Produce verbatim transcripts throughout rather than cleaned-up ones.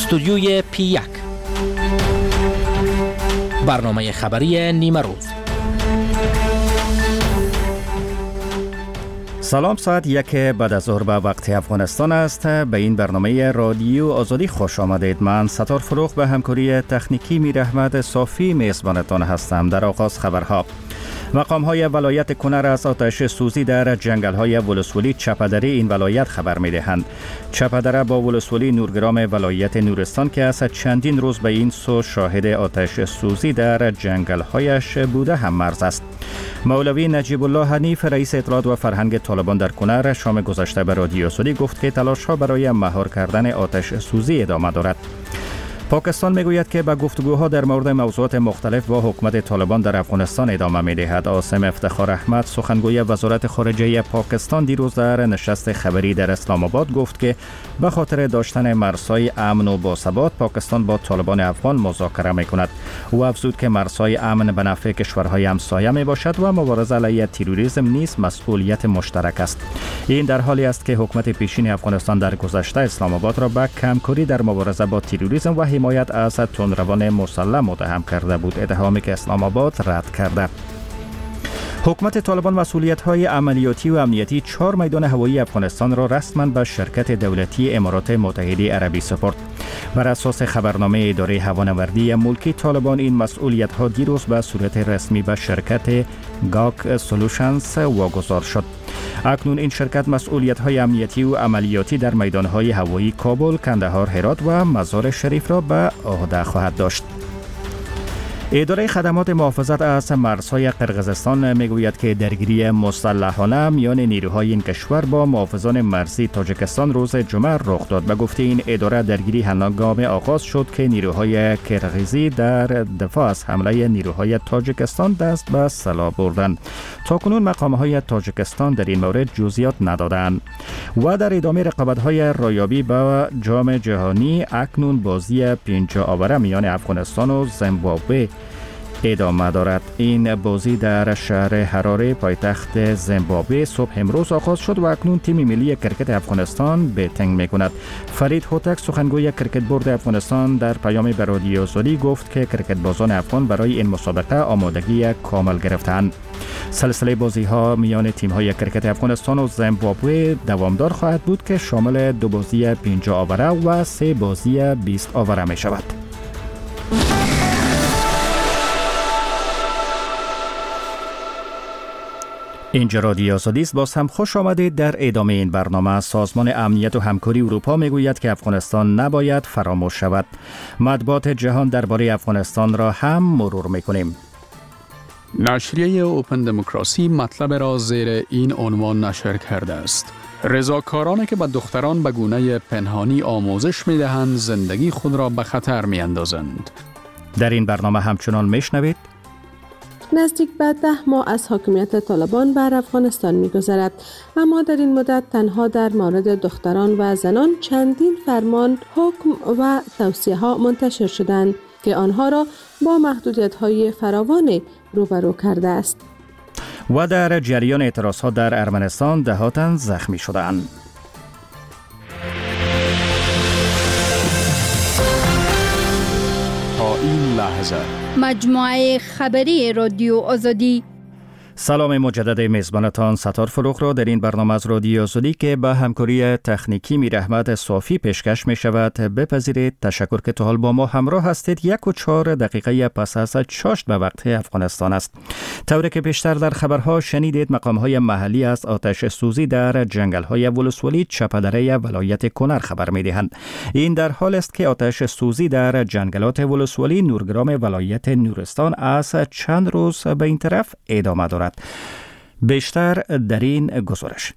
استودیوی پی یک، برنامه خبری نیمه روز. سلام، ساعت یک بعد از ظهر به وقت افغانستان است. به این برنامه رادیو آزادی خوش آمدید. من ستار فروغ به همکاری تکنیکی میر احمد صافی میزبانتان هستم. در آغاز خبرها: مقام‌های ولایت کنر از آتش سوزی در جنگل‌های ولسوالی چپدری این ولایت خبر می‌دهند. چپدره با ولسوالی نورگرام ولایت نورستان که از چندین روز به این سو شاهد آتش سوزی در جنگل‌هایش بوده هم مرز است. مولوی نجیب الله حنیف رئیس اطلاعات و فرهنگ طالبان در کنر شام گذشته به رادیو آزادی گفت که تلاش‌ها برای مهار کردن آتش سوزی ادامه دارد. پاکستان میگوید که به گفتگوها در مورد موضوعات مختلف با حکومت طالبان در افغانستان ادامه می‌دهد. عاصم افتخار احمد سخنگوی وزارت خارجه پاکستان دیروز در نشست خبری در اسلام آباد گفت که به خاطر داشتن مرزهای امن و باثبات پاکستان با طالبان افغان مذاکره می‌کند. او افزود که مرزهای امن به نفع کشورهای همسایه میباشد و مبارزه علیه تروریسم نیز مسئولیت مشترک است. این در حالی است که حکومت پیشین افغانستان در گذشته اسلام آباد را به کمکاری در مبارزه با تروریسم و حمایت از تندروان مسلح متهم کرده بود، اتهامی که اسلام آباد رد کرده. حکومت طالبان مسئولیت‌های عملیاتی و امنیتی چهار میدان هوایی افغانستان را رسما به شرکت دولتی امارات متحده عربی سپرد. بر اساس خبرنامه اداره هوانوردی ملکی طالبان این مسئولیت‌ها دیروز به صورت رسمی به شرکت گاک سولوشنز واگذار شد. اکنون این شرکت مسئولیت‌های امنیتی و عملیاتی در میدان‌های هوایی کابل، کندهار، هرات و مزار شریف را به عهده خواهد داشت. اداره خدمات محافظت از مرزهای قرقیزستان میگوید که درگیری مسلحانه میان نیروهای این کشور با محافظان مرزی تاجیکستان روز جمعه رخ داد. به گفته این اداره درگیری هنگام آغاز شد که نیروهای قرقیزی در دفاع از حمله نیروهای تاجیکستان دست به سلاح بردند. تاکنون مقام‌های تاجیکستان در این مورد جزئیات ندادند. و در ادامه رقابت‌های رایابی به جام جهانی اکنون بازی پنجاه آوره میان افغانستان و زیمبابوه ادامه دارد. این بازی در شهر حراره پایتخت زیمبابوه صبح امروز آغاز شد و اکنون تیم ملی کرکت افغانستان بیتینگ میکند. فرید هوتک سخنگوی کرکت بورد افغانستان در پیامی به رادیو آزادی گفت که کرکت بازان افغان برای این مسابقه آمادگی کامل گرفتند. سلسله بازی ها میان تیم های کرکت افغانستان و زیمبابوه دوامدار خواهد بود که شامل دو بازی پنجاه آوره و سه بازی بیست آوره می شود. اینجا رادیو آزادی است. باز هم خوش آمدید. در ادامه این برنامه سازمان امنیت و همکاری اروپا میگوید که افغانستان نباید فراموش شود. مطبوعات جهان درباره افغانستان را هم مرور میکنیم. نشریه اوپن دموکراسی مطلب را زیر این عنوان نشر کرده است: رضاکارانی که به دختران به گونه پنهانی آموزش میدهند زندگی خود را به خطر میاندازند. در این برنامه همچنان میشنوید نزدیک به ده ماه از حاکمیت طالبان بر افغانستان می‌گذرد، اما در این مدت تنها در مورد دختران و زنان چندین فرمان، حکم و توصیه‌ها منتشر شدند که آنها را با محدودیت‌های فراوان روبرو کرده است. و در جریان اعتراضات در ارمنستان دهاتن زخمی شدند. تا این لحظه مجموعه خبری رادیو آزادی. سلام مجدد میزبانتان ستار فروغ را در این برنامه از رادیو آزادی که با همکاری تکنیکی میر احمد صافی پیشکش می شود بپذیرید. تشکر که تا حال با ما همراه هستید. یک و چهار دقیقه پس از چاشت به وقت افغانستان است. طوری که بیشتر در خبرها شنیدید، مقام‌های محلی از آتش سوزی در جنگل‌های ولسوالی چپدره ولایت کنر خبر می‌دهند. این در حال است که آتش سوزی در جنگلات ولسوالی نورگرام ولایت نورستان از چند روز به این طرف ادامه دارد. بیشتر در این گزارش.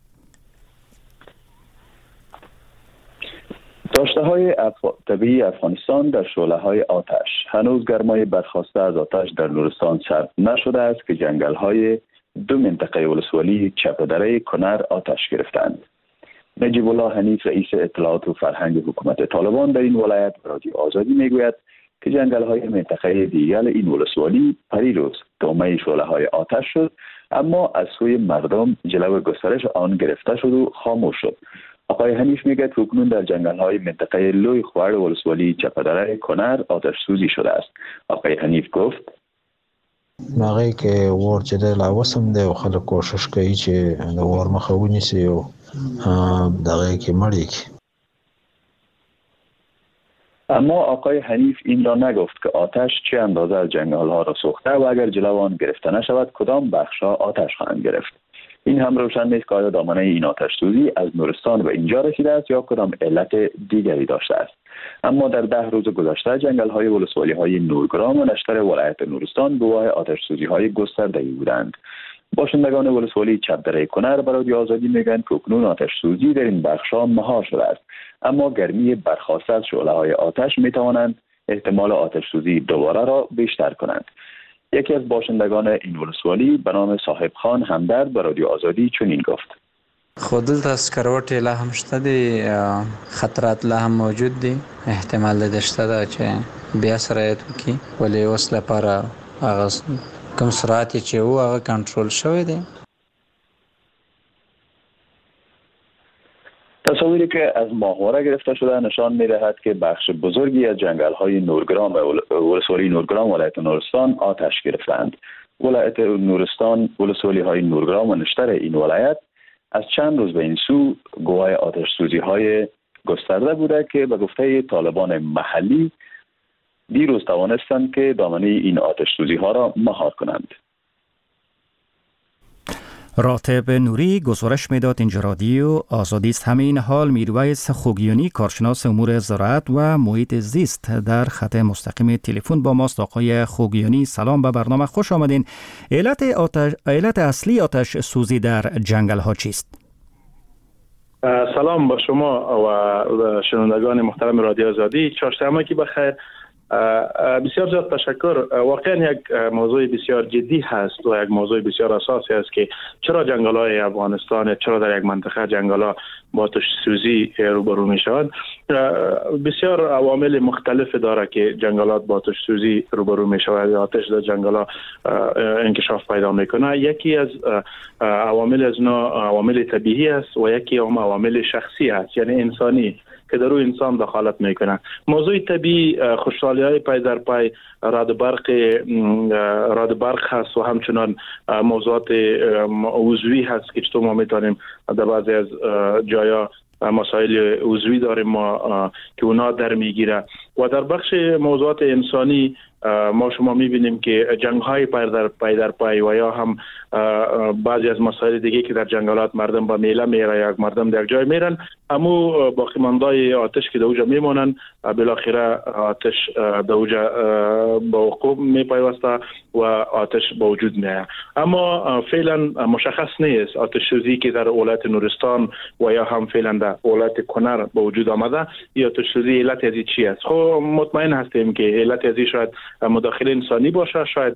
داشته های اف... طبیعی افغانستان در شعله های آتش. هنوز گرمای برخاسته از آتش در نورستان سرد نشده است که جنگل های دو منطقه ولسوالی چپدره کنر آتش گرفتند. نجیب الله حنیف رئیس اطلاعات و فرهنگ حکومت طالبان در این ولایت رادیو آزادی میگوید که جنگل های منطقه دیگر این ولسوالی پریروز دامه شعله های آتش شد، اما از سوی مردم جلو گسترش آن گرفته شد و خاموش شد. آقای حنیف میگه که اکنون در جنگل‌های منطقه لوی خوار ولسوالی چپدره کنر آتش سوزی شده است. آقای حنیف گفت هغه کې ور چې د لاوسم دی او خلک کوشش کوي چې د ور مخه ونیسي او دغه کې مړی کی. اما آقای حنیف این را نگفت که آتش چه اندازه از جنگل‌ها را سوخته و اگر جلو آن گرفته نشود کدام بخش‌ها آتش خواهند گرفت. این هم روشن نیست که آیا دامنه این آتش سوزی از نورستان به اینجا رسیده است یا کدام علت دیگری داشته است. اما در ده روز گذشته جنگل‌های ولسوالی‌های نورگرام و نشتر ولایت نورستان گواه آتش سوزی‌های گسترده‌ای بودند. باشندگان ولسوالی چپدره کنر به رادیو آزادی میگن که اکنون آتش سوزی در این بخش‌ها مهار شده است، اما گرمی برخاسته از شعله‌های آتش می‌توانند احتمال آتش سوزی دوباره را بیشتر کنند. یکی از باشندگان این ولسوالی به نام صاحب خان همدرد به رادیو آزادی چنین گفت: خود دلته سکروټ لا هم شته دي، خطرات لا هم موجود دي، احتمال د شته دا چې بیا سرایت وکړي، ولې اوس لپاره هغه کوم سرعت چې وو هغه کنټرول شوی دی. تصاویری که از ماهواره گرفته شده نشان می‌دهد که بخش بزرگی از جنگل‌های نورگرام و ولسوالی نورگرام ولایت نورستان آتش گرفتند. ولایت نورستان، ولسوالی‌های نورگرام و نشتر این ولایت از چند روز به این سو گواه آتش سوزی‌های گسترده بوده که به گفته طالبان محلی دیروز توانستند که دامنه این آتش سوزی‌ها را مهار کنند. راتب نوری گزارش میداد اینجا رادیو آزادی است. همین حال میرویس خوگیانی کارشناس امور زراعت و محیط زیست در خط مستقیم تلفن با ماست. آقای خوگیانی سلام، به برنامه خوش آمدین. علت آتش علت اصلی آتش سوزی در جنگل ها چیست؟ سلام با شما و شنوندگان محترم رادیو آزادی. چهارشنبه کی بخیر. بسیار زیاد تشکر. واقعا یک موضوع بسیار جدی هست و یک موضوع بسیار اساسی است که چرا جنگل‌های افغانستان، چرا در یک منطقه جنگل‌ها با آتش سوزی روبرو می‌شوند. بسیار عوامل مختلف داره که جنگلات با آتش سوزی روبرو می‌شوند، آتش در جنگل‌ها انکشاف پیدا می‌کنه. یکی از عوامل از نوع عوامل طبیعی است و یکی هم عوامل شخصی است، یعنی انسانی که در روی انسان دخالت میکنه. موضوع طبیعی خوشحالی‌های پای در پای رعد برق رعد برق هست و همچنان موضوعات عضوی هست که چطور ما میتونیم در بعضی از جایا مسائل عضوی داریم ما که اونا در میگیره. و در بخش موضوعات انسانی ما شما میبینیم که جنگ‌های پای در پای در پای و یا هم بعضی از مسائل دیگه که در جنگلات مردم با میله میره یا مردم در جای میرن، اما باقی ماندای آتش که در اونجا میمونن بالاخره آتش در اونجا با وقوع میپیوسته و آتش با وجود میاد. اما فعلا مشخص نیست آتش سوزی که در ولایت نورستان و یا هم فعلا در ولایت کنر با وجود آمده یا آتش سوزی علت ازی چی است. خب مطمئن هستیم که علت ازی شاید مداخله انسانی باشه، شاید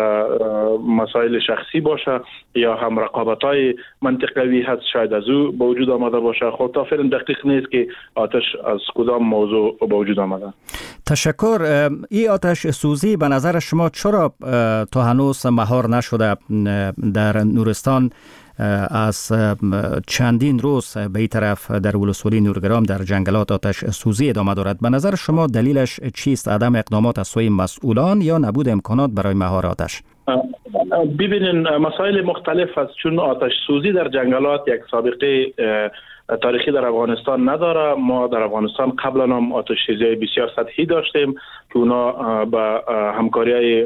مسائل شخصی باشه یا هم رقابت‌های منطقوی هست، شاید از او به وجود آمده باشه. خب تا فعلا دقیق نیست که آتش از کدام موضوع به وجود آمده. تشکر. این آتش سوزی به نظر شما چرا تا هنوز مهار نشده؟ در نورستان از چندین روز به این طرف در ولسوالی نورگرام در جنگلات آتش سوزی ادامه دارد. به نظر شما دلیلش چیست؟ عدم اقدامات از سوی مسئولان یا نبود امکانات برای مهار آتش؟ ببینین مسائل مختلف است، چون آتش سوزی در جنگلات یک سابقه تاریخی در افغانستان نداره. ما در افغانستان قبلا هم آتش سوزی بسیار سطحی داشتیم که اونا با همکاری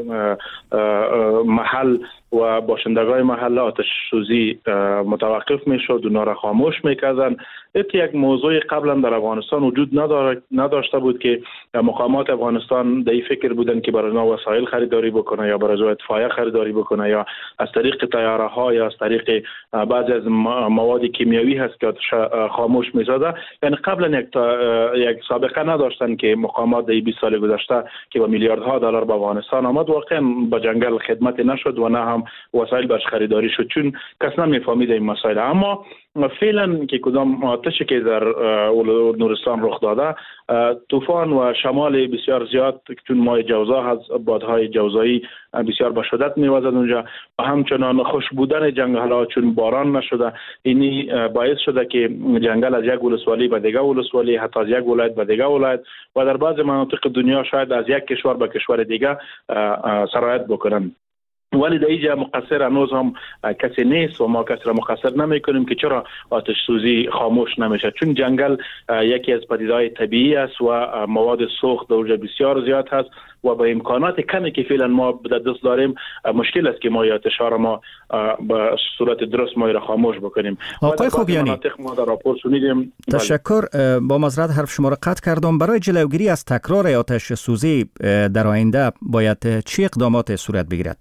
محل و باشندگان محل آتش سوزی متوقف میشد، اونا را خاموش میکردن. یک موضوع قبلا در افغانستان وجود نداشته بود که مقامات افغانستان در این فکر بودن که برای اونا وسایل خریداری بکنه یا برای اطفایه خریداری بکنه یا از طریق طیاره ها یا از طریق بعضی از مواد کیمیایی هست که خاموش می‌سازه. یعنی قبلا یک یک سابقه نداشتن که مقامات در بیست سال گذشته که با میلیاردها دلار به افغانستان آمد واقعا با جنگل خدمت نشد و نه هم وسایل برش خریداری شد، چون کس نمیفهمید این مسائل. اما فعلا که کدام آتشی که در نورستان رخ داده، طوفان و شمال بسیار زیاد چون ماه جوزا هست، بادهای جوزایی بسیار به شدت میوزد اونجا و همچنان خوش بودن جنگل ها چون باران نشده، اینی باعث شده که جنگل از یک ولسوالی به دیگه ولسوالی، حتی از یک ولایت به دیگه ولایت و در بعض مناطق دنیا شاید از یک کشور به کشور دیگه سرایت بکنن. ولی در اینجا مقصر هنوز هم کسی نیست و ما کسی را مقصر نمی کنیم که چرا آتش سوزی خاموش نمیشه، چون جنگل یکی از پدیده‌های طبیعی است و مواد سوخت در بسیار زیاد هست و با امکانات کمی که فعلا ما به دست داریم مشکل است که ما آتش ها را ما به صورت درست ما را خاموش بکنیم. آقای خوگیانی، ما در راپور شنیدیم. تشکر. با معذرت حرف شما را قطع کردم. برای جلوگیری از تکرار آتش سوزی در آینده باید چه اقدامات صورت بگیرد؟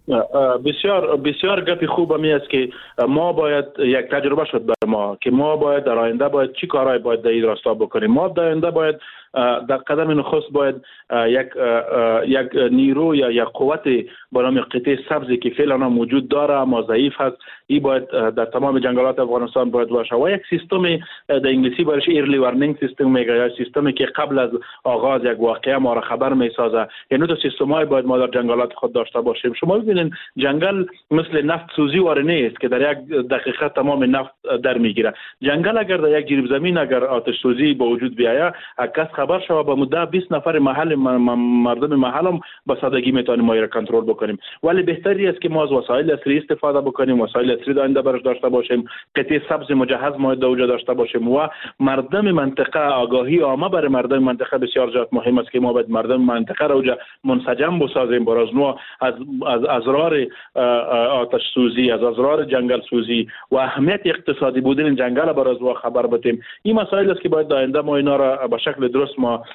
بسیار بسیار گپی خوب می است که ما باید یک تجربه شد بر ما که ما باید در آینده باید چی کارهای باید در این راستا بکنیم. ما در آینده باید در قدم نخست باید یک یک نیرو یا یک قوت به نام قطعه سبزی که فعلا موجود داره اما ضعیف هست، این باید در تمام جنگلات افغانستان باید باشه و یک سیستم در انگلیسی برش ایرلی وارنینگ سیستم میگه، یا سیستمی که قبل از آغاز یک واقعه ما را خبر میسازه. یعنی تو سیستمای باید ما در جنگلات خود داشته باشیم. شما ببینید جنگل مثل نفت سوزی واره نیست که در یک دقیقه تمام نفت در میگیره. جنگل اگر در یک جریب زمین اگر آتش سوزی به وجود بیاید، کس خبر شوه با مدت بیست نفر محل مردم محل هم به سادگی میتونیم ما را کنترل بکنیم. ولی بهتری است که ما از وسایل عصری استفاده بکنیم، وسایل عصری آینده برش داشته باشیم، قطعه سبز مجهز ما در اونجا داشته باشیم و مردم منطقه آگاهی عامه برای مردم منطقه بسیار زیاد مهم است که ما باید مردم منطقه را اونجا منسجم بسازیم برای نو از از اضرار آتش سوزی، از اضرار جنگل سوزی و اهمیت اقتصادی بودن جنگل برای نو خبر بدیم. این مسائل است که باید آینده ما اینا را به شکل درست ما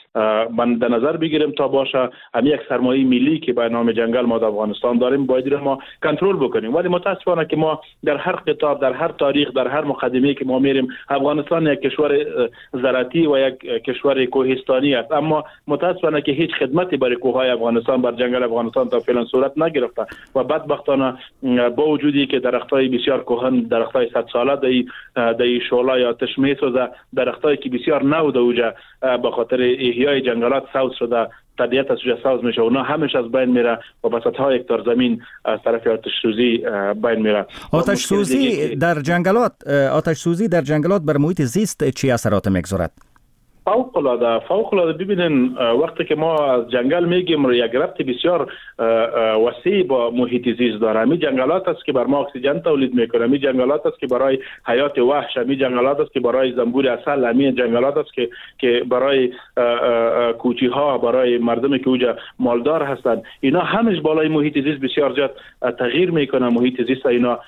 در نظر بگیریم تا باشه هم یک سرمایه ملی که به نام جنگل ما در افغانستان داریم باید ما کنترل بکنیم. ولی متاسفانه که ما در هر کتاب، در هر تاریخ، در هر مقدمه که ما میریم، افغانستان یک کشور زراعتی و یک کشور کوهستانی است، اما متاسفانه که هیچ خدمتی برای کوههای افغانستان، بر جنگل افغانستان تا فعلا صورت نگرفته و بدبختانه با وجودی که درختای بسیار کهن، درختای صد ساله در در شعله آتش میسوزه، درختایی که بسیار نو دوجه به خاطر احیای جنگلات سوز شده، طبیعت از سوز میشه، اونا همش از بین میره و به صدها هکتار زمین از طرف آتش سوزی بین میره. آتش سوزی در جنگلات آتش سوزی در جنگلات بر محیط زیست چه اثرات میگذارد؟ فوق العاده فوق العاده ببینین، وقتی که ما از جنگل میگیم یک ربط بسیار وسیع با محیط زیست داره. می جنگلات است که بر ما اکسیژن تولید میکنه، می جنگلات است که برای حیات وحش، می جنگلات است که برای زنبور عسل، می جنگلات است که که برای کوچی ها، برای مردمی که اونجا مالدار هستند، اینا همش بالای محیط زیست بسیار زیاد تغییر میکنه. محیط زیست اینا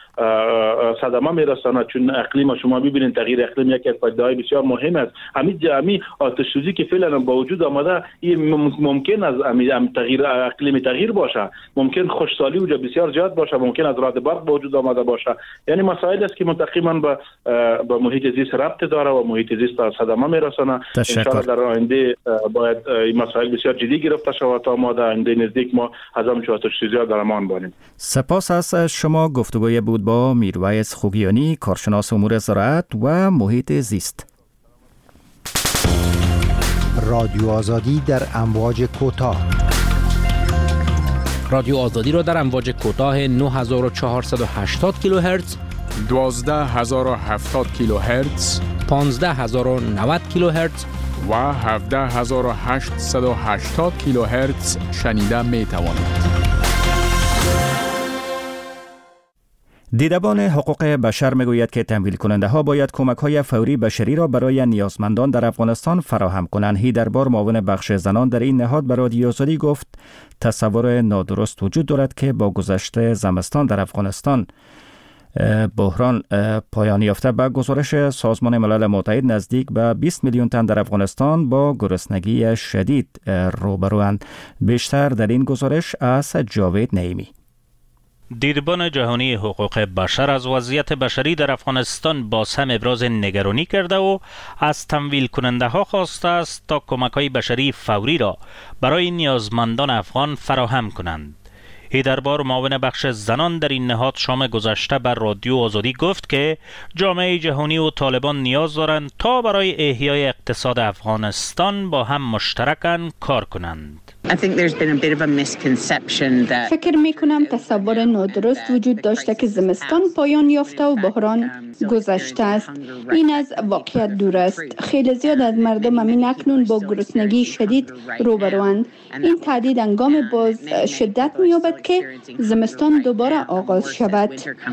صدمه میرسونه، چون اقلیم شما ببینید تغییر اقلیم یکی از پدیده‌های بسیار مهم است. همین جمعی آتش سوزی که فعلا با وجود آمده، این ممکن از ام تغییر اقلیم تغییر باشه، ممکن خشکسالی اونجا بسیار زیاد باشه، ممکن از رعد برق با وجود آمده باشه. یعنی مسائل است که متقیما به با محیط زیست ربط داره و محیط زیست صدمه میرسونه. ان شاء در آینده باید این مسائل بسیار جدی گرفته شود تا ما در آینده نزدیک ما از همین آتش سوزی در امان باشیم. سپاس از شما. گفتگوی بود با میرویس خوگیانی، کارشناس امور زراعت و محیط زیست. رادیو آزادی در امواج کوتاه. رادیو آزادی را در امواج کوتاه نه هزار و چهارصد و هشتاد کیلوهرتز، دوازده هزار و هفتاد کیلوهرتز، پانزده هزار و نود کیلوهرتز و هفده هزار و هشتصد و هشتاد کیلوهرتز شنیده می توانید. دیدبان حقوق بشر میگوید که تمویل کننده ها باید کمک های فوری بشری را برای نیازمندان در افغانستان فراهم کنند. هی در بار معاون بخش زنان در این نهاد به رادیو آزادی گفت تصور نادرست وجود دارد که با گذشت زمستان در افغانستان بحران پایان یافته. به گزارش سازمان ملل متحد نزدیک به بیست میلیون تن در افغانستان با گرسنگی شدید روبروند. بیشتر در این گزارش از جاوید نعیمی. دیدبان جهانی حقوق بشر از وضعیت بشری در افغانستان باز هم ابراز نگرانی کرده و از تمویل کننده ها خواسته است تا کمک های بشری فوری را برای نیازمندان افغان فراهم کنند. هیدربار معاون بخش زنان در این نهاد شام گذشته بر رادیو آزادی گفت که جامعه جهانی و طالبان نیاز دارند تا برای احیای اقتصاد افغانستان با هم مشترکاً کار کنند. فکر می کنم تصور نادرست وجود داشته که زمستان پایان یافته و بحران گذشته است. این از واقعیت دور است. خیلی زیاد از مردم همین اکنون با گرسنگی شدید روبروند. این تهدید هنگام باز شدت می یابد که زمستان دوباره آغاز شود.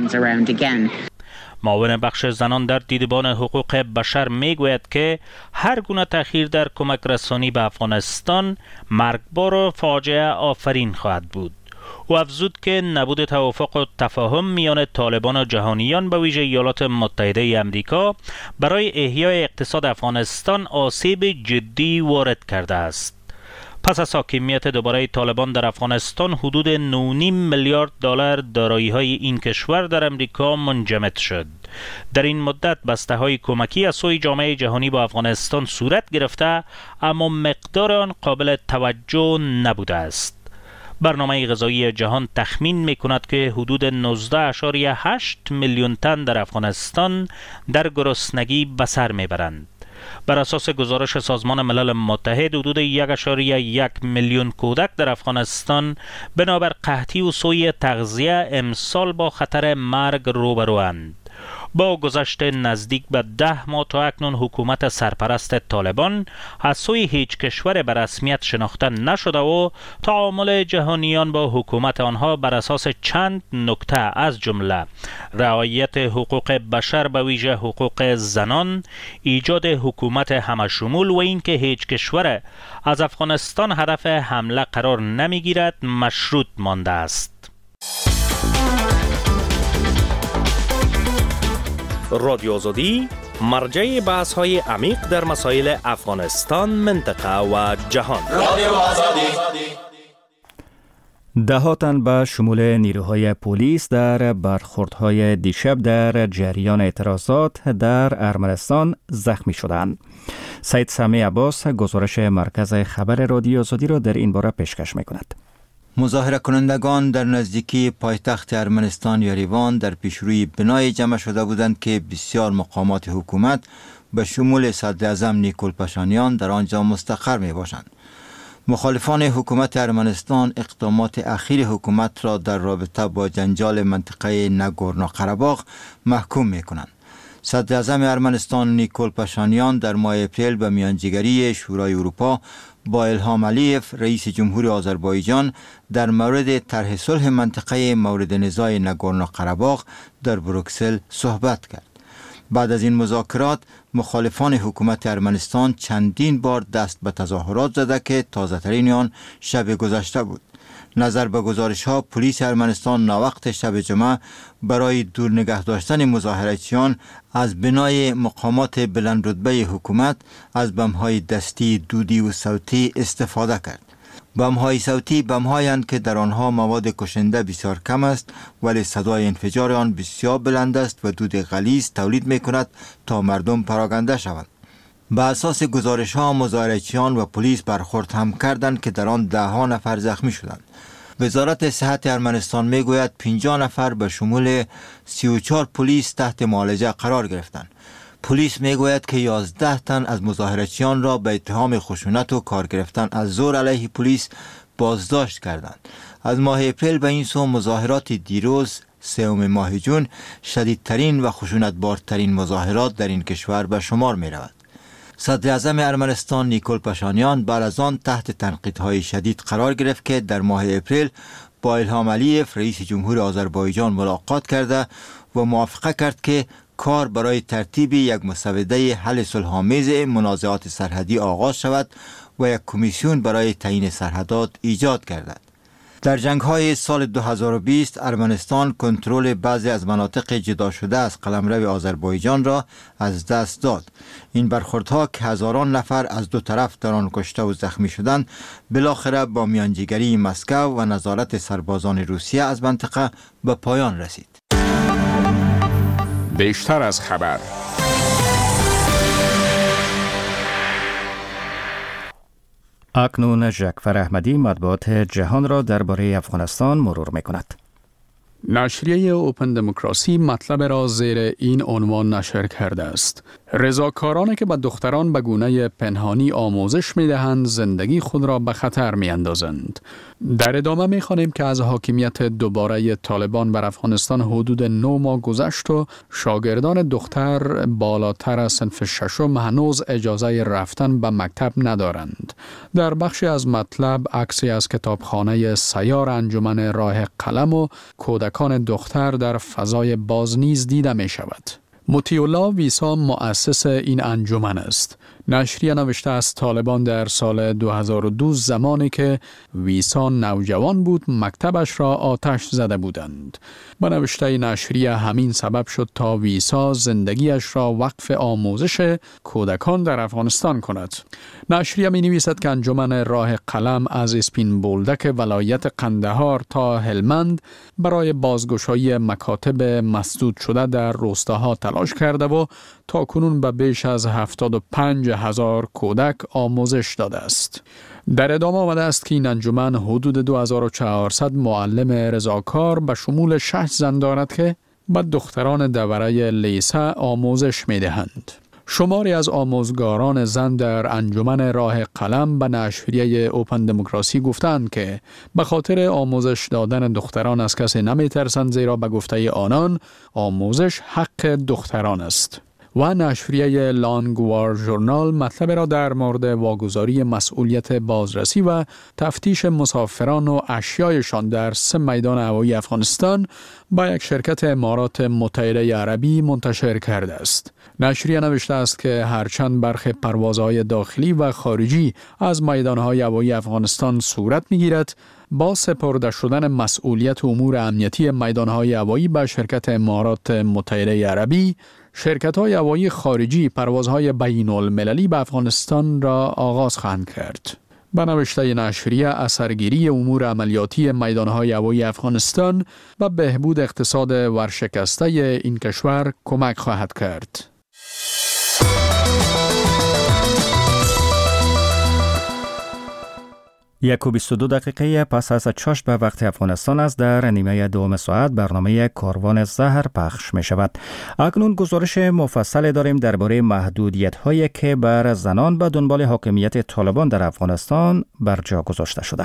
معاون بخش زنان در دیدبان حقوق بشر می گوید که هر گونه تأخیر در کمک رسانی به افغانستان مرگبار و فاجعه آفرین خواهد بود. او افزود که نبود توافق و تفاهم میان طالبان و جهانیان به ویژه ایالات متحده آمریکا برای احیای اقتصاد افغانستان آسیب جدی وارد کرده است. پس از حاکمیت دوباره طالبان در افغانستان حدود نه و نیم میلیارد دلار دارایی‌های این کشور در امریکا منجمد شد. در این مدت بسته‌های کمکی از سوی جامعه جهانی با افغانستان صورت گرفته اما مقدار آن قابل توجه نبوده است. برنامه غذایی جهان تخمین می‌کند که حدود نوزده ممیز هشت میلیون تن در افغانستان در گرسنگی به سر می‌برند. بر اساس گزارش سازمان ملل متحد حدود یک ممیز یک میلیون کودک در افغانستان بنابر قحطی و سوء تغذیه امسال با خطر مرگ روبروند. با گذشت نزدیک به ده ماه تا اکنون حکومت سرپرست طالبان از سوی هیچ کشور به رسمیت شناخته نشده و تعامل جهانیان با حکومت آنها بر اساس چند نکته از جمله رعایت حقوق بشر به ویژه حقوق زنان، ایجاد حکومت همشمول و اینکه هیچ کشور از افغانستان هدف حمله قرار نمیگیرد مشروط مانده است. رادیو آزادی مرجع بحث های عمیق در مسائل افغانستان، منطقه و جهان. رادیو آزادی. ده تن به شمول نیروهای پلیس در برخوردهای دیشب در جریان اعتراضات در ارمنستان زخمی شدند. سید سامی عباس گزارش مرکز خبر رادیو آزادی را در این باره پیشکش می‌کند. مظاهره کنندگان در نزدیکی پایتخت ارمنستان یریوان در پیشروی بنای جمع شده بودند که بسیار مقامات حکومت به شمول صدر اعظم نیکول پاشانیان در آنجا مستقر می باشند. مخالفان حکومت ارمنستان اقدامات اخیر حکومت را در رابطه با جنجال منطقه ناگورنو قره‌باغ محکوم می کنند. صدر اعظم ارمنستان نیکول پاشانیان در ماه اپریل به میانجیگری شورای اروپا با الهام علیف رئیس جمهور آذربایجان در مورد طرح صلح منطقه مورد نزاع ناگورنو قره‌باغ در بروکسل صحبت کرد. بعد از این مذاکرات مخالفان حکومت ارمنستان چندین بار دست به تظاهرات زده که تازه‌ترین آن شب گذشته بود. نظر به گزارش‌ها پلیس ارمنستان ناوقت شب جمعه برای دور نگه داشتن مظاهراتچیان از بنای مقامات بلند رتبه حکومت از بم‌های دستی، دودی و صوتی استفاده کرد. بم‌های صوتی بم‌هایند که در آنها مواد کشنده بسیار کم است ولی صدای انفجار آن بسیار بلند است و دود غلیظ تولید می‌کند تا مردم پراکنده شوند. به اساس گزارش‌ها مظاهراتچیان و پلیس برخورد هم کردند که در آن ده ها نفر زخمی شدند. وزارت صحت ارمنستان میگوید پنجاه نفر به شمول سی و چهار پلیس تحت معالجه قرار گرفتند. پلیس میگوید که یازده تن از مظاهراتچیان را به اتهام خشونت و کار گرفتن از زور علیه پلیس بازداشت کردند. از ماه اپریل به این سو مظاهرات دیروز سوم ماه جون شدیدترین و خشونتبارترین مظاهرات در این کشور به شمار می رود. صدر اعظم ارمنستان نیکول پاشانیان بعد از آن تحت تنقیدهای شدید قرار گرفت که در ماه اپریل با الهام علیف رئیس جمهور آذربایجان ملاقات کرده و موافقه کرد که کار برای ترتیب یک مسوده حل صلح‌آمیز منازعات سرحدی آغاز شود و یک کمیسیون برای تعیین سرحدات ایجاد گردد. در جنگ‌های سال دو هزار و بیست ارمنستان کنترل بعضی از مناطق جدا شده از قلمرو آذربایجان را از دست داد. این برخوردها که هزاران نفر از دو طرف در آن کشته و زخمی شدند بالاخره با میانجیگری مسکو و نظارت سربازان روسیه از منطقه به پایان رسید. بیشتر از خبر. اکنون جعفر احمدی مطبوعات جهان را درباره افغانستان مرور می‌کند. نشریه اوپن دموکراسی مطلب را زیر این عنوان نشر کرده است: رضاکارانی که به دختران به گونه پنهانی آموزش می‌دهند زندگی خود را به خطر می‌اندازند. در ادامه می‌خوانیم که از حاکمیت دوباره طالبان بر افغانستان حدود نه ماه گذشت و شاگردان دختر بالاتر از صنف ششم هنوز اجازه رفتن به مکتب ندارند. در بخشی از مطلب عکسی از کتابخانه سیار انجمن راه قلم و کودکان دختر در فضای باز نیز دیده می شود. مطیع الله ویسا مؤسس این انجمن است. نشریه نوشته است طالبان در سال دو هزار و دو زمانی که ویسا نوجوان بود مکتبش را آتش زده بودند. به نوشته نشریه همین سبب شد تا ویسا زندگیش را وقف آموزش کودکان در افغانستان کند. نشریه می نویسد که انجمن راه قلم از اسپین بولدک ولایت قندهار تا هلمند برای بازگشایی مکاتب مسدود شده در روستاها تلاش کرده و تا کنون به بیش از هفتاد و پنج هزار کودک آموزش داده است. در ادامه آمده است که این انجمن حدود دو هزار و چهارصد معلم رضاکار به شمول شش زن دارد که به دختران دوره لیسه آموزش می دهند. شماری از آموزگاران زن در انجمن راه قلم به نشریه اوپن دموکراسی گفتند که به خاطر آموزش دادن دختران از کسی نمی ترسند، زیرا به گفته آنان آموزش حق دختران است. و نشریه لانگوار ژورنال مطلب را در مورد واگذاری مسئولیت بازرسی و تفتیش مسافران و اشیایشان در سه میدان هوایی افغانستان با یک شرکت امارات متحده عربی منتشر کرده است. نشریه نوشته است که هرچند برخی پروازهای داخلی و خارجی از میدانهای هوایی افغانستان صورت می‌گیرد، با سپرده شدن مسئولیت امور امنیتی میدانهای هوایی به شرکت امارات متحده عربی، شرکت‌های هوایی خارجی پروازهای بین‌المللی به افغانستان را آغاز خواهند کرد. به نوشته نشریه اثرگیری امور عملیاتی میدانهای هوایی افغانستان و بهبود اقتصاد ورشکسته این کشور کمک خواهد کرد. یک و بیست و دو دقیقه پس از چاشت به وقت افغانستان است. در نیمه دوم ساعت برنامه کاروان زهر پخش می شود. اکنون گزارش مفصل داریم درباره محدودیت هایی که بر زنان به دنبال حاکمیت طالبان در افغانستان برجا گذاشته شده.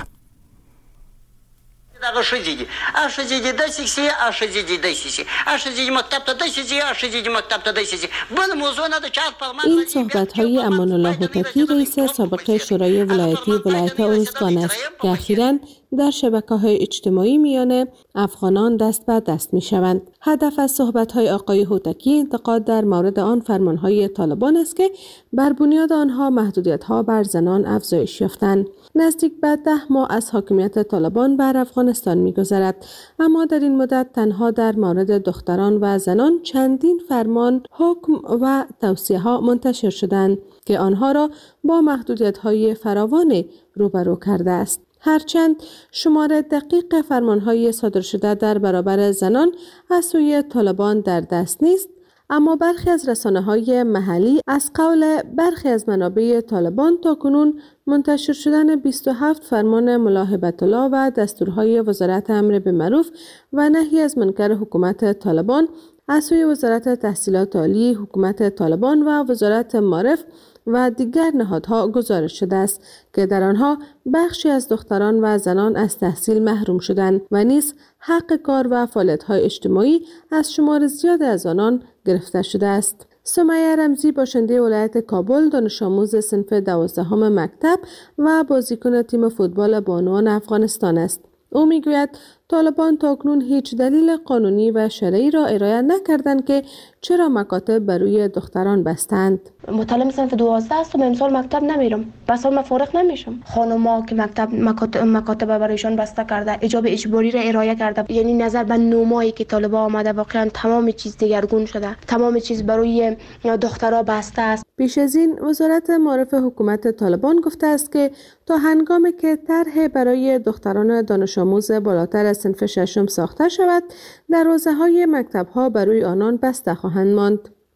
دغه شدي دي اشدي دي داسې سي اشدي دي داسې سي اشدي مکتب ته داسې سي اشدي مکتب ته داسې سي بل موضوع نه د چار پرمان. این صحبت‌های امان الله هوتکی رئیس سابق شورای ولایتی ولایت ارزگان است که اخیراً در شبکه‌های اجتماعی میان افغانان دست به دست می‌شوند. هدف از صحبت‌های آقای هوتکی انتقاد در مورد آن فرمان‌های طالبان است که بر بنیاد آنها محدودیت‌ها بر زنان افزایش یافتند. نزدیک به ده ماه از حاکمیت طالبان بر افغانستان می‌گذرد، اما در این مدت تنها در مورد دختران و زنان چندین فرمان، حکم و توصیه‌ها منتشر شدند که آنها را با محدودیت‌های فراوان روبرو کرده است. هرچند شمار دقیق فرمانهای صادر شده در برابر زنان از سوی طالبان در دست نیست، اما برخی از رسانه‌های محلی از قول برخی از منابع طالبان تاکنون منتشر شدن بیست و هفت فرمان ملاحبت الله و دستورهای وزارت امر بالمعروف و نهی از منکر حکومت طالبان از سوی وزارت تحصیلات عالی حکومت طالبان و وزارت معارف و دیگر نهادها گزارش شده است که در آنها بخشی از دختران و زنان از تحصیل محروم شدند و نیز حق کار و فعالیت‌های اجتماعی از شمار زیاد از آنان گرفته شده است. سمیه رمزی باشنده ولایت کابل، دانش آموز صنف دوازدهم مکتب و بازیکن تیم فوتبال بانوان افغانستان است. او میگوید طالبان تاکنون هیچ دلیل قانونی و شرعی را ارائه نکردند که چرا مکاتب بر روی دختران بستند. متعلم صنف دوازده هستم، امسال مکتب نمیرم، بس حال من فارغ نمیشم. خانم‌ها که مکتب مکاتب, مکاتب برایشان بسته کرده، اجابه اجباری را ارائه کرده، یعنی نظر به نومایی که طالبان آمده واقعا تمام چیز دگرگون شده، تمام چیز برای دخترها بسته است. پیش از این وزارت معارف حکومت طالبان گفته است که تا هنگامی که طرح برای دختران دانش آموز بالاتر از صنف ششم ساخته شود، دروازه‌های مکتب‌ها برای آنان بسته خواهند ماند.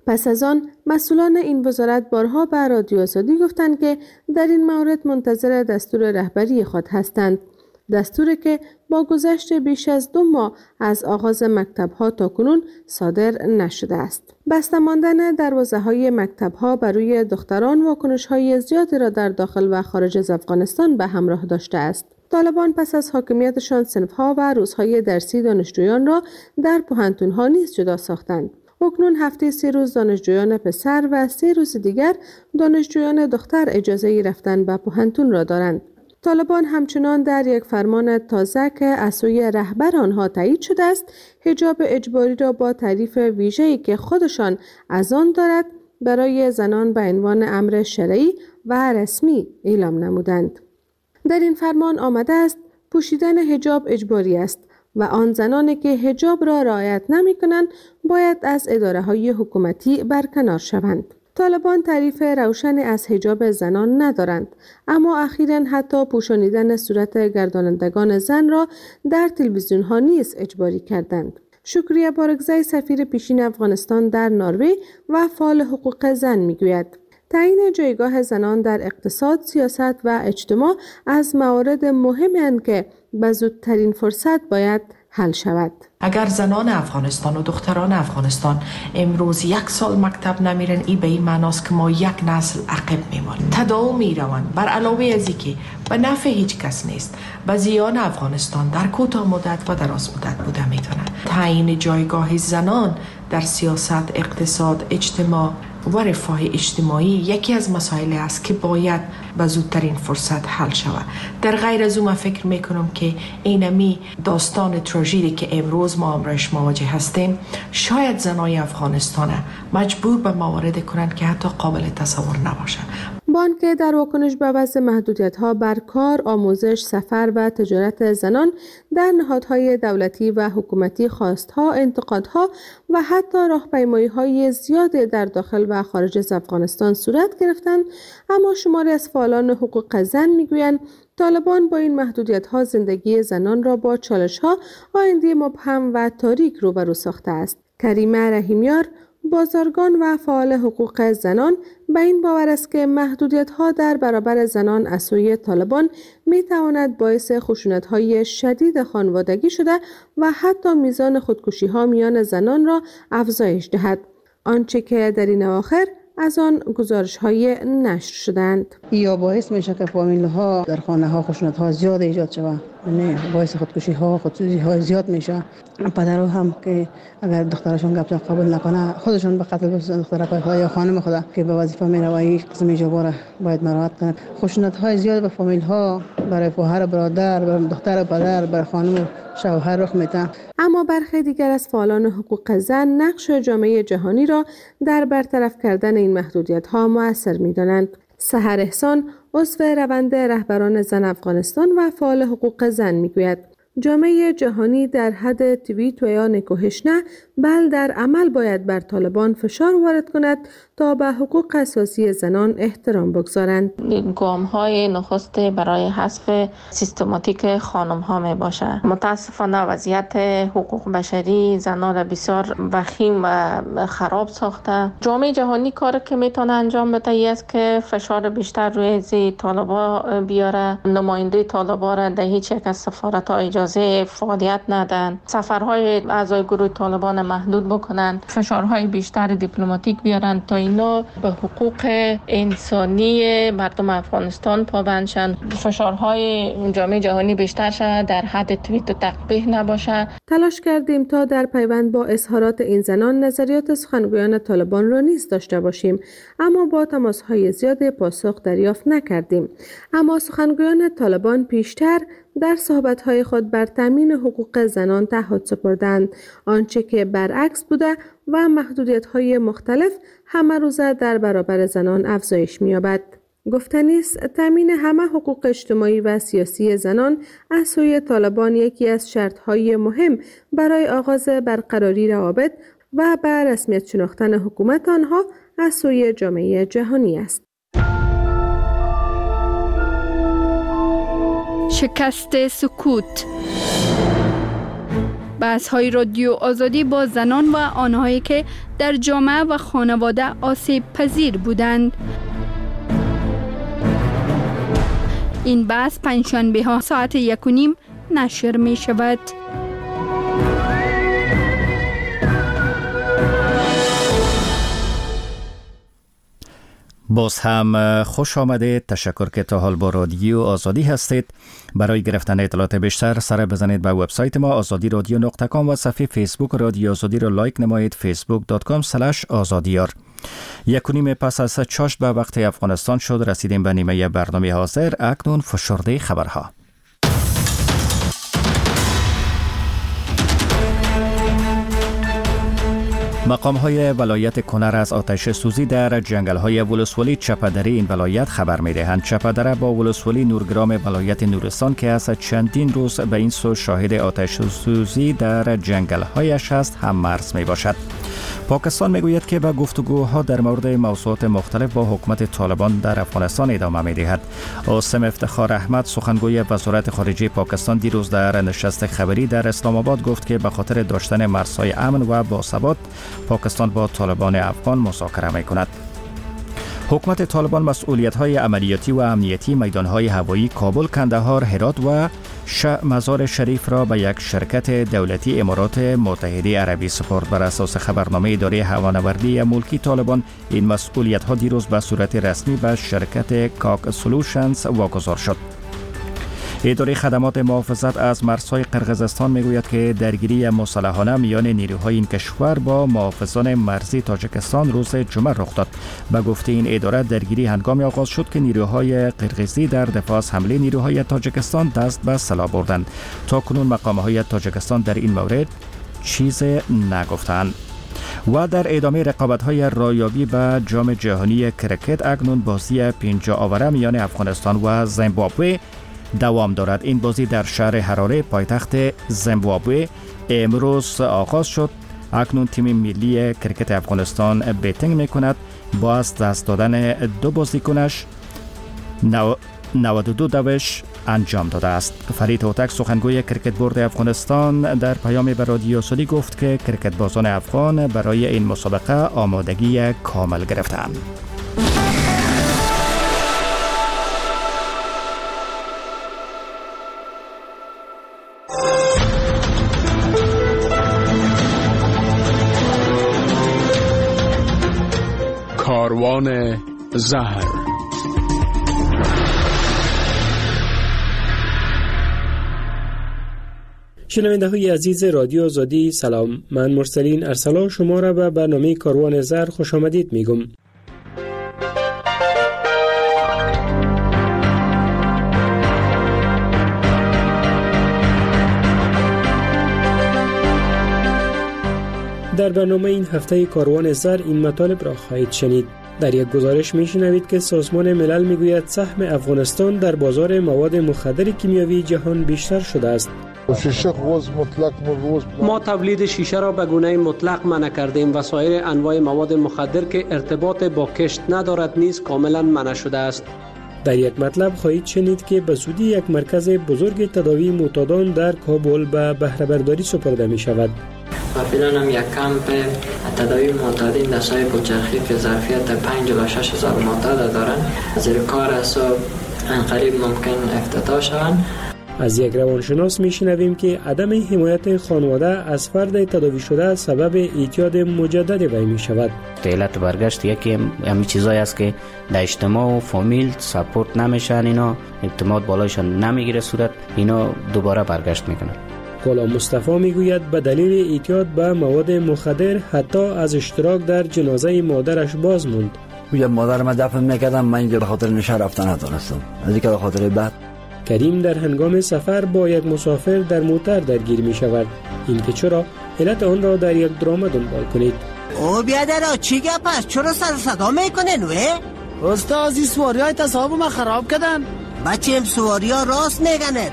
پس از آن مسئولان این وزارت بارها به رادیو آزادی گفتند که در این مورد منتظر دستور رهبری خود هستند. دستوری که با گذشت بیش از دو ماه از آغاز مکتب‌ها تا کنون صادر نشده است. بسته ماندن دروازه‌های مکتب‌ها بر روی دختران واکنش‌های زیادی را در داخل و خارج از افغانستان به همراه داشته است. طالبان پس از حاکمیتشان صنف‌ها و روزهای درسی دانشجویان را در پوهنتون‌ها نیز جدا ساختند. اکنون هفته سه روز دانشجویان پسر و سه روز دیگر دانشجویان دختر اجازه رفتن به پوهنتون را دارند. طالبان همچنان در یک فرمان تازه که از سوی رهبر آنها تایید شده است، حجاب اجباری را با تعریف ویژه‌ای که خودشان از آن دارد برای زنان به عنوان امر شرعی و رسمی اعلام نمودند. در این فرمان آمده است پوشیدن حجاب اجباری است و آن زنانی که حجاب را رعایت نمی‌کنند باید از اداره‌های حکومتی برکنار شوند. طالبان تعریف روشنی از حجاب زنان ندارند، اما اخیراً حتی پوشانیدن صورت گردانندگان زن را در تلویزیون‌ها نیز اجباری کردند. شکریه بارگزی سفیر پیشین افغانستان در نروژ و فعال حقوق زن میگوید تعیین جایگاه زنان در اقتصاد، سیاست و اجتماع از موارد مهمی که به زودترین فرصت باید حل شود. اگر زنان افغانستان و دختران افغانستان امروز یک سال مکتب نمیرن، این به این معناست که ما یک نسل عقب میمانیم. تداوم میروند بر علاوه از اینکه به نفع هیچ کس نیست، به زیان افغانستان در کوتاه مدت و دراز مدت بوده میتونه. تعیین جایگاه زنان در سیاست، اقتصاد، اجتماع و رفاه اجتماعی یکی از مسائل است که باید به زودترین فرصت حل شود. در غیر از اون فکر میکنم که اینمی داستان تراژدی که امروز ما امروز مواجه هستیم شاید زنای افغانستان مجبور به مواردی کنند که حتی قابل تصور نباشد. بانک در واکنش به وضع محدودیت‌ها بر کار، آموزش، سفر و تجارت زنان در نهادهای دولتی و حکومتی خواستها، انتقادها و حتی راهپیمایی‌های زیاد در داخل و خارج از افغانستان صورت گرفتند، اما شماری از فعالان حقوق زن میگویند طالبان با این محدودیت‌ها زندگی زنان را با چالش‌ها، آینده مبهم و تاریک روبرو ساخته است. کریمه رحیمیار بازرگان و فعال حقوق زنان به این باور است که محدودیت‌ها در برابر زنان از سوی طالبان می‌تواند باعث خشونت‌های شدید خانوادگی شده و حتی میزان خودکشی‌ها میان زنان را افزایش دهد، آنچه که در این اواخر از آن گزارش‌های نشر شدند. یا باعث میشه که فامیل‌ها در خانه‌ها خشونت‌ها زیاد ایجاد شود، نه باعث خودکشی‌ها خودسوزی‌ها زیاد میشه. پدرها هم که اگر دخترشون گپ قبول نکنه خودشون به قتل دخترها یا خانم خدا که به وظیفه میره و این قسم اجبار باید مراعات کنند. خشونت‌های زیاد به فامیل‌ها، برای خواهر برادر، برای دختر پدر، برای خانم شوهر رخ میده. اما برخی دیگر از فعالان حقوق زن نقش جامعه جهانی را در برطرف کردن این محدودیت‌ها مؤثر می‌دانند. سحر احسان عضو روند رهبران زن افغانستان و فعال حقوق زن میگوید جامعه جهانی در حد توییت و یا نکوهش نه، بل در عمل باید بر طالبان فشار وارد کند تا به حقوق اساسی زنان احترام بگذارند. گام‌های نخست برای حذف سیستماتیک خانم‌ها می باشد. متاسفانه وضعیت حقوق بشری زنان را بسیار وخیم و خراب ساخته. جامعه جهانی کاری که میتونه انجام بده است که فشار بیشتر روی زی طالبا بیاره. نماینده طالبا را در هیچ یک از سفارت‌ها اجازه فعالیت ندن. سفرهای اعضای گروه طالبان محدود بکنن. فشارهای بیشتر دیپلماتیک بیارن تا اینا به حقوق انسانی مردم افغانستان پابند شن. فشارهای جامعه جهانی بیشتر شد، در حد توییت و تقبیح نباشه. تلاش کردیم تا در پیوند با اظهارات این زنان نظریات سخنگویان طالبان را نیز داشته باشیم، اما با تماس‌های زیاد پاسخ دریافت نکردیم. اما سخنگویان طالبان پیشتر در صحبت‌های خود بر تامین حقوق زنان تعهد سپردند، آنچه که برعکس بوده و محدودیت‌های مختلف همه روزه در برابر زنان افزایش می‌یابد. گفتنی است تامین همه حقوق اجتماعی و سیاسی زنان از سوی طالبان یکی از شرط‌های مهم برای آغاز برقراری روابط و به رسمیت شناختن حکومت آنها از سوی جامعه جهانی است. شکست سکوت. بحث های رادیو آزادی با زنان و آنهایی که در جامعه و خانواده آسیب پذیر بودند. این بحث پنجشنبه ها ساعت یک و نیم نشر می شود. باز هم خوش آمدید. تشکر که تا حال با رادیو آزادی هستید. برای گرفتن اطلاعات بیشتر سر بزنید به وبسایت ما آزادی رادیو نقطه کام و صفحه فیسبوک رادیو آزادی را لایک نمایید فیسبوک دات کام اسلش آزادیار. یک و نیم پس از چاشت به وقت افغانستان شد. رسیدیم به نیمه برنامه حاضر. اکنون فشرده خبرها. مقام‌های ولایت کنر از آتش سوزی در جنگل‌های ولسوالی چپدری این ولایت خبر می‌دهند. چپدره با ولسوالی نورگرام ولایت نورستان که از چندین روز به این سو شاهد آتش سوزی در جنگل‌هایش است هم مرز می‌باشد. پاکستان میگوید که به گفتگوها در مورد موضوعات مختلف با حکومت طالبان در افغانستان ادامه می‌دهد. عاصم افتخار احمد سخنگوی وزارت خارجه پاکستان دیروز در نشست خبری در اسلام آباد گفت که به خاطر داشتن مرزهای امن و باثبات پاکستان با طالبان افغان مذاکره می‌کند. حکومت طالبان مسئولیت‌های عملیاتی و امنیتی میدان‌های هوایی کابل، کندهار، هرات و مزار شریف را به یک شرکت دولتی امارات متحده عربی سپرد. بر اساس خبرنامه اداره هوانوردی ملکی طالبان این مسئولیت‌ها دیروز به صورت رسمی به شرکت کاک سولوشنز واگذار شد. اداره خدمات محافظت از مرزهای قرقیزستان میگوید که درگیری مسلحانه میان نیروهای این کشور با محافظان مرزی تاجیکستان روز جمعه رخ داد. به گفته این اداره درگیری هنگامی آغاز شد که نیروهای قرقیزی در دفاع از حمله نیروهای تاجیکستان دست به سلاح بردند. تا کنون مقام‌های تاجیکستان در این مورد چیز نگفتند. و در ادامه رقابت‌های رایابی به جام جهانی کرکت اکنون بازی پنجاه آوره میان افغانستان و زیمبابوه دوام دارد. این بازی در شهر حراره پایتخت زیمبابوه امروز آغاز شد. اکنون تیم ملی کرکت افغانستان بیتینگ میکند با از دست دادن دو بازیکنش نود و دو دوش انجام داده است. فرید هوتک سخنگوی کرکت بورد افغانستان در پیام به رادیو آزادی گفت که کرکت بازان افغان برای این مسابقه آمادگی کامل گرفتند. کاروان زهر. شنونده های عزیز رادیو آزادی سلام. من مرسلین ارسلا شما را به برنامه کاروان زهر خوش آمدید میگم. در برنامه این هفته کاروان زر این مطالب را خواهید شنید. در یک گزارش میشنوید که سازمان ملل میگوید سهم افغانستان در بازار مواد مخدر کیمیاوی جهان بیشتر شده است. ما تولید شیشه را به گونه مطلق منع کردیم و سایر انواع مواد مخدر که ارتباط با کشت ندارد نیز کاملا منع شده است. در یک مطلب خواهید شنید که به زودی یک مرکز بزرگ تداوی معتادان در کابل به بهره برداری سپرده می شود. و فعلا هم یک کمپ تداوی معتادین در سایه بوچرخی که ظرفیت پنج و شش هزار معتاد دارند زیر کار است و انقریب ممکن افتتاح شوند. از یک روانشناس میشنویم که عدم حمایت خانواده از فرد تداوی شده سبب اعتیاد مجدد وی می شود. علت برگشت یکی همین چیزایی است که در اجتماع و فامیل سپورت نمیشن، اینا اعتماد بالایشان نمیگیره صورت، اینا دوباره برگشت میکنن. غلام مصطفی میگوید به دلیل اعتیاد به مواد مخدر حتی از اشتراک در جنازه مادرش باز موند. یا مادر ما دفن میکردم، من اینجا به خاطر نشه رفتن ندانستم، از اینکه به خاطر بعد. کریم در هنگام سفر با یک مسافر در موتر درگیر می شود. این که چرا؟ علت آن را در یک درام دنبال کنید. او بیادر چی گپ است؟ چرا سر صدا میکنه نوه؟ استاد این سواری های تصاحب ما خراب کردن. بچه این سواری ها راست میگنه.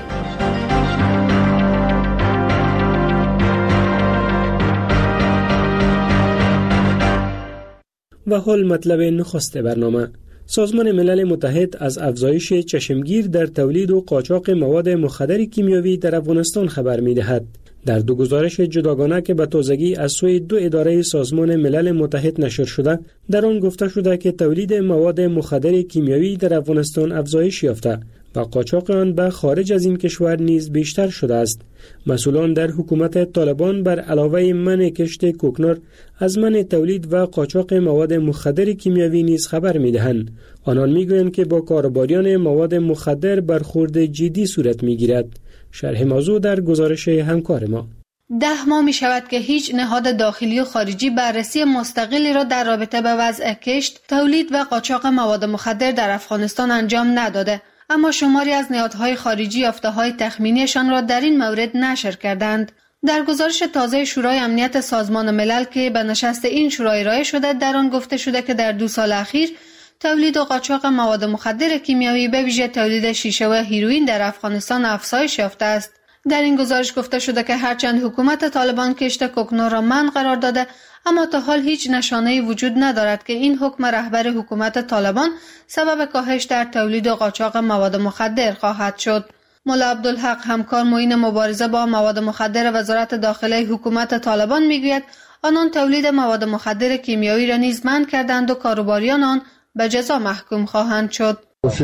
و حال مطلب نخست برنامه. سازمان ملل متحد از افزایش چشمگیر در تولید و قاچاق مواد مخدر کیمیاوی در افغانستان خبر می‌دهد. در دو گزارش جداگانه که به تازگی از سوی دو اداره سازمان ملل متحد نشر شده، در آن گفته شده که تولید مواد مخدر کیمیایی در افغانستان افزایش یافته و قاچاق آن به خارج از این کشور نیز بیشتر شده است. مسئولان در حکومت طالبان بر علاوه منع کشت کوکنار از منع تولید و قاچاق مواد مخدر کیمیایی نیز خبر می‌دهند. آنان می‌گویند که با کاربریان مواد مخدر برخورد جدی صورت می‌گیرد. شرح موضوع در گزارش همکار ما. ده ماه می شود که هیچ نهاد داخلی و خارجی بررسی مستقلی را در رابطه به وضع کشت، تولید و قاچاق مواد مخدر در افغانستان انجام نداده، اما شماری از نهادهای خارجی یافته‌های تخمینیشان را در این مورد نشر کردند. در گزارش تازه شورای امنیت سازمان ملل که به نشست این شورای ارائه شده، در آن گفته شده که در دو سال اخیر تولید و قاچاق مواد مخدر کیمیایی به ویژه تولید شیشه و هیروئین در افغانستان افزایش یافته است. در این گزارش گفته شده که هرچند حکومت طالبان کشت کوکنار را منع قرار داده، اما تا حال هیچ نشانه‌ای وجود ندارد که این حکم رهبر حکومت طالبان سبب کاهش در تولید و قاچاق مواد مخدر خواهد شد. مولا عبدالحق، همکار معین مبارزه با مواد مخدر وزارت داخله حکومت طالبان، میگوید آنان تولید مواد مخدر کیمیایی را نیز منع کردند و کاروباریان آن به جزا محکوم خواهند شد.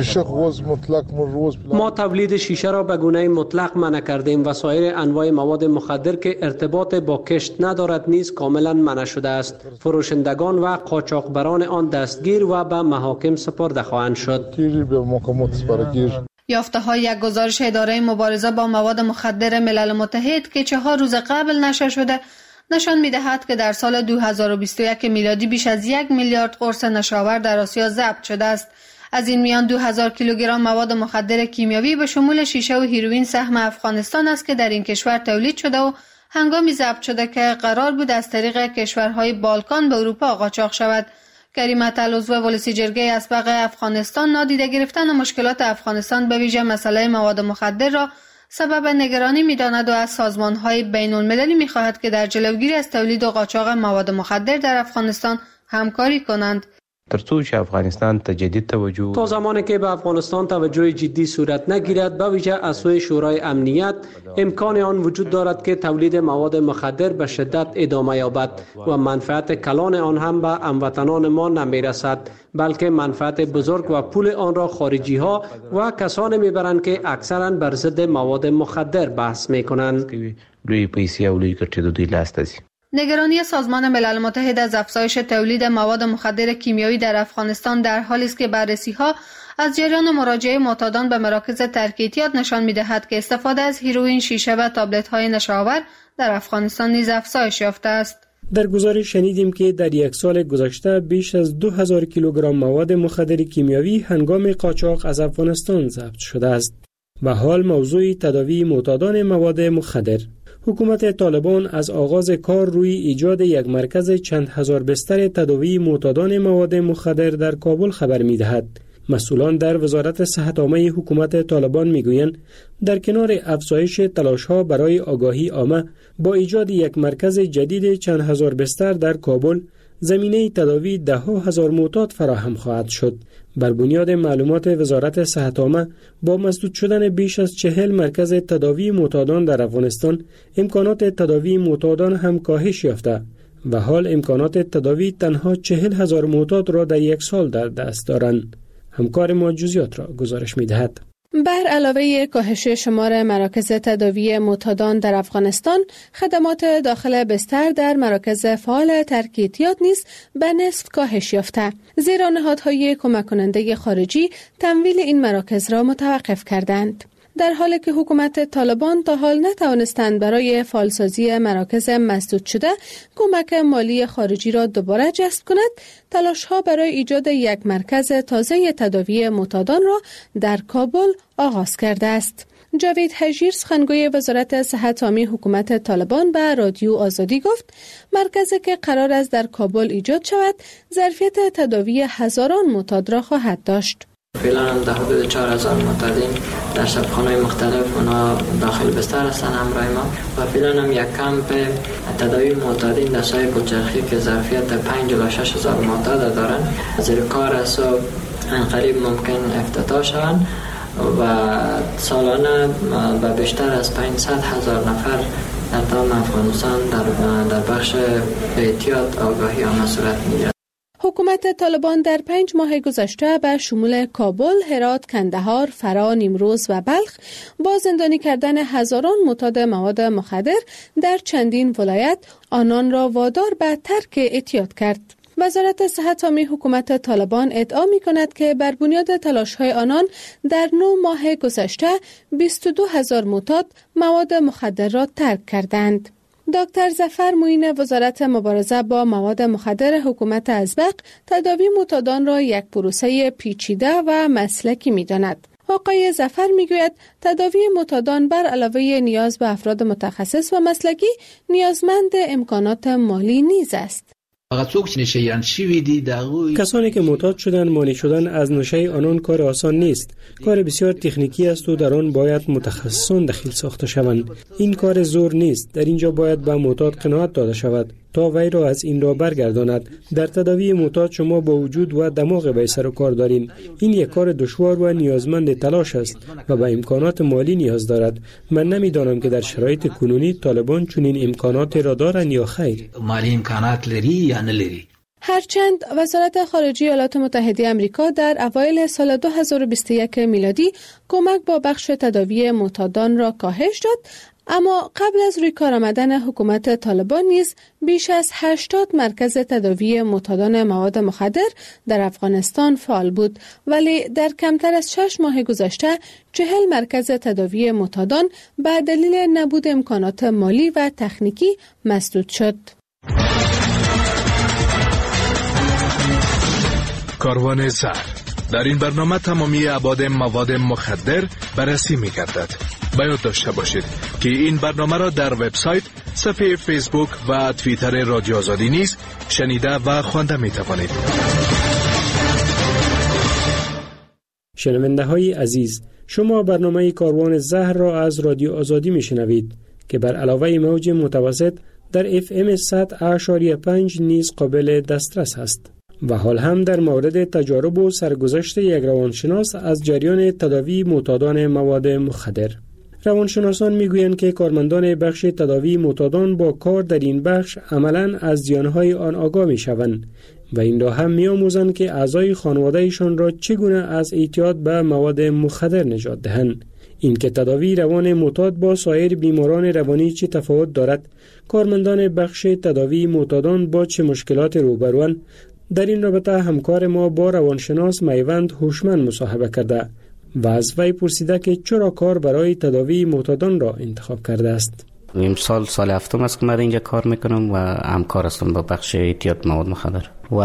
ما تولید شیشه را به گونه مطلق منع کردیم و سایر انواع مواد مخدر که ارتباط با کشت ندارد نیز کاملا منع شده است. فروشندگان و قاچاقبران آن دستگیر و به محاکم سپرده خواهند شد. یافته های یک گزارش اداره مبارزه با مواد مخدر ملل متحد که چهار روز قبل نشر شده نشان می‌دهد که در سال دو هزار و بیست و یک میلادی بیش از یک میلیارد قرص نشاور در آسیا ضبط شده است. از این میان دو هزار کیلوگرم مواد مخدر کیمیایی به شمول شیشه و هیروئین سهم افغانستان است که در این کشور تولید شده و هنگامی ضبط شده که قرار بود از طریق کشورهای بالکان به اروپا قاچاق شود. کریم عطل، عضو ولسی جرگه اسبق افغانستان، نادیده گرفتن مشکلات افغانستان به ویژه مسئله مواد مخدر را سبب نگرانی می‌داند و از سازمان‌های بین‌المللی می‌خواهد که در جلوگیری از تولید و قاچاق مواد مخدر در افغانستان همکاری کنند. ترڅو چې افغانستان ته جدی توجه تا زمانی که به افغانستان توجه جدی صورت نگیرد، به ویژه از سوی شورای امنیت، امکان آن وجود دارد که تولید مواد مخدر به شدت ادامه یابد و منفعت کلان آن هم به هموطنان ما نمیرسد، بلکه منفعت بزرگ و پول آن را خارجی ها و کسانی میبرند که اکثرا بر ضد مواد مخدر بحث میکنند. لوی پیسې او لوی ګټې د دوی لاس ته ځي. نگرانی سازمان ملل متحد از افزایش تولید مواد مخدر کیمیایی در افغانستان در حالی است که بررسی‌ها از جریان مراجعه معتادان به مراکز ترک اعتیاد نشان می‌دهد که استفاده از هیروئین، شیشه و تابلت‌های نشاور در افغانستان نیز افزایش یافته است. در گزارش شنیدیم که در یک سال گذشته بیش از دو هزار کیلوگرم مواد مخدر کیمیایی هنگام قاچاق از افغانستان ضبط شده است. و حال موضوع تداوی معتادان مواد مخدر. حکومت طالبان از آغاز کار روی ایجاد یک مرکز چند هزار بستر تداوی معتادان مواد مخدر در کابل خبر می‌دهد. مسئولان در وزارت صحت عامه حکومت طالبان می‌گویند در کنار افزایش تلاش‌ها برای آگاهی عامه با ایجاد یک مرکز جدید چند هزار بستر در کابل، زمینه تداوی ده ها هزار معتاد فراهم خواهد شد. بر بنیاد معلومات وزارت صحت عامه با مسدود شدن بیش از چهل مرکز تداوی معتادان در افغانستان، امکانات تداوی معتادان هم کاهش یافته و حال امکانات تداوی تنها چهل هزار معتاد را در یک سال در دست دارند. همکار ما جزئیات را گزارش می‌دهد. بر علاوه کاهش شمار مراکز تداوی معتادان در افغانستان، خدمات داخل بستر در مراکز فعال ترک اعتیاد نیز به نصف کاهش یافته، زیرا نهادهای کمک کننده خارجی تمویل این مراکز را متوقف کردند. در حالی که حکومت طالبان تا حال نتوانستند برای فعالسازی مراکز مسدود شده کمک مالی خارجی را دوباره جذب کند، تلاش‌ها برای ایجاد یک مرکز تازه تداوی معتادان را در کابل آغاز کرده است. جاوید حجیر، سخنگوی وزارت صحت عامه حکومت طالبان، به رادیو آزادی گفت مرکزی که قرار است در کابل ایجاد شود ظرفیت تداوی هزاران معتاد را خواهد داشت. فعلا هم در حدود چهار هزار معتادین در شبخانه‌های مختلف اونا داخل بستر هستن همراه ما و فعلا هم یک کمپ تداوی معتادین در سایه کوچرخی که ظرفیت پنج الی شش هزار معتاد دارن زیر کار است و انقریب ممکن افتتاح شوند و سالانه به بیشتر از پانصد هزار نفر در تمام افغانستان در در بخش احتیاط آگاهی آمد صورت می‌گیرد. حکومت طالبان در پنج ماه گذشته به شمول کابل، هرات، کندهار، فرا، نیمروز و بلخ با زندانی کردن هزاران معتاد مواد مخدر در چندین ولایت آنان را وادار به ترک اعتیاد کرد. وزارت صحت عامه حکومت طالبان ادعا می کند که بر بنیاد تلاش‌های آنان در نه ماه گذشته بیست و دو هزار معتاد مواد مخدر را ترک کردند. دکتر ظفر معین وزارت مبارزه با مواد مخدر حکومت ازبق تداوی معتادان را یک پروسه پیچیده و مسلکی می‌داند. آقای ظفر میگوید تداوی معتادان بر علاوه نیاز به افراد متخصص و مسلکی نیازمند امکانات مالی نیز است. کسانی که معتاد شدن مانی شدن از نشه آنان کار آسان نیست. کار بسیار تکنیکی است و در آن باید متخصصان دخیل ساخته شوند. این کار زور نیست. در اینجا باید به معتاد قناعت داده شود تا وی را از این را برگرداند. در تداوی معتاد شما با وجود و دماغ وی سر و کار دارین. این یک کار دشوار و نیازمند تلاش است و به امکانات مالی نیاز دارد. من نمیدانم که در شرایط کنونی طالبان چنین امکانات را دارند یا خیر. مالی امکانات لري یا نلري. هرچند وزارت خارجه ایالات متحده آمریکا در اوایل سال دو هزار و بیست و یک میلادی کمک با بخش تداوی معتادان را کاهش داد، اما قبل از روی کار آمدن حکومت طالبان نیز بیش از هشتاد مرکز تداوی معتادان مواد مخدر در افغانستان فعال بود، ولی در کمتر از شش ماه گذشته چهل مرکز تداوی معتادان به دلیل نبود امکانات مالی و تکنیکی مسدود شد. کاروان زهر. در این برنامه تمامی ابعاد مواد مخدر بررسی می گردد. باید داشته باشید که این برنامه را در وبسایت، صفحه فیسبوک و توییتر رادیو آزادی نیز شنیده و خوانده می توانید. شنونده های عزیز، شما برنامه کاروان زهر را از رادیو آزادی می شنوید که بر علاوه موج متوسط در اف ام صد و پنج نیز قابل دسترس است. و حال هم در مورد تجارب و سرگذشت یک روانشناس از جریان تداوی معتادان مواد مخدر. روانشناسان میگویند که کارمندان بخش تداوی معتادان با کار در این بخش عملاً از زیانهای آن آگاه میشوند و این را هم میآموزند که اعضای خانوادهشان را چگونه از اعتیاد به مواد مخدر نجات دهند. این که تداوی روان معتاد با سایر بیماران روانی چه تفاوت دارد، کارمندان بخش تداوی معتادان با چه مشکلات روبروند، در این رابطه همکار ما با روانشناس میوند هوشمند مصاحبه کرده و از وی پرسیده که چرا کار برای تداوی معتادان را انتخاب کرده است. امسال سال هفتم است که من اینجا کار میکنم و همکار هستم با بخش اعتیاد مواد مخدر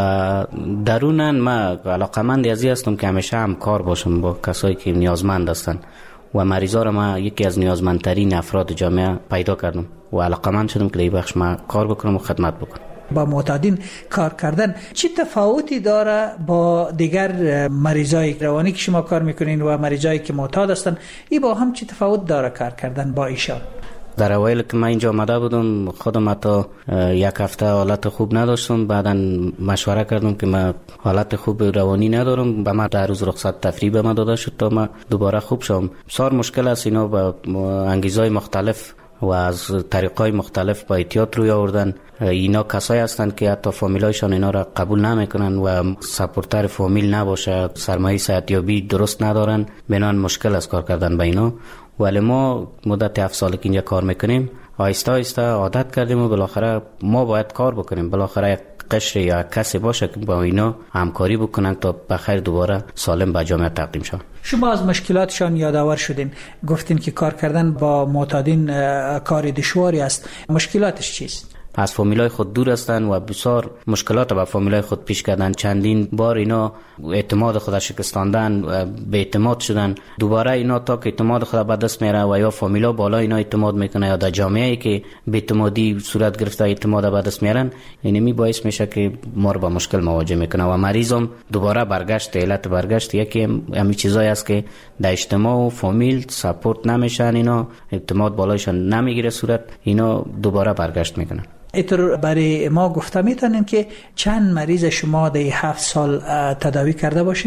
و دروناً من علاقمند ازی هستم که همیشه همکار باشم با کسایی که نیازمند هستند و مریضا را من یکی از نیازمندترین افراد جامعه پیدا کردم و علاقمند شدم که در بخش من کار بکنم و خدمت بکنم. با معتادین کار کردن چه تفاوتی داره با دیگر مریضای روانی که شما کار میکنین و مریضایی که معتاد هستن؟ این با هم چه تفاوت داره کار کردن با ایشان؟ در اوایل که من اینجا آمده بودم خودم حتی یک هفته حالت خوب نداشتم، بعدا مشوره کردم که من حالت خوب روانی ندارم، به من در روز رخصت تفریح به من داده شد تا من دوباره خوب شم. بسیار مشکل است اینا با انگیزهای مختلف و از طریقای مختلف با اعتیاد روی آوردن. اینا کسایی هستند که حتی فامیلایشان اینا را قبول نمیکنن و سپورتر فامیل نباشه، سرمایه صحتیابی درست ندارن، بنان مشکل است کار کردن با اینا. ولی ما مدت هفت سال که اینجا کار میکنیم آیسته آیسته عادت کردیم و بالاخره ما باید کار بکنیم. بالاخره یک قشر یا کسی باشه که با اینا همکاری بکنن تا بخیر دوباره سالم به جامعه تقدیم شون. شما از مشکلاتشان یادآور شدین، گفتین که کار کردن با معتادین کار دشواری است. مشکلاتش چیست؟ از فامیلای خود دور هستن و بسیار مشکلات با فامیلای خود پیش کردن. چندین بار اینا اعتماد خود شکستاندن، به اعتماد شدن. دوباره اینا تا که اعتماد خود به دست میاره و یا فامیلا بالا اینا اعتماد میکنه یا در جامعه‌ای که به اعتمادی صورت گرفته اعتماد به دست میارن، یعنی می باعث میشه که ما رو با مشکل مواجه میکنه و مریضم دوباره برگشت. علت برگشت یکی همین چیزایی است که در اجتماع و فامیل سپورت نمیشن، اینا اعتماد بالایشان نمیگیره صورت، اینا دوباره برگشت میکنن. اینطور برای ما گفته میتونین که چند مریض شما در هفت سال تداوی کرده باشید؟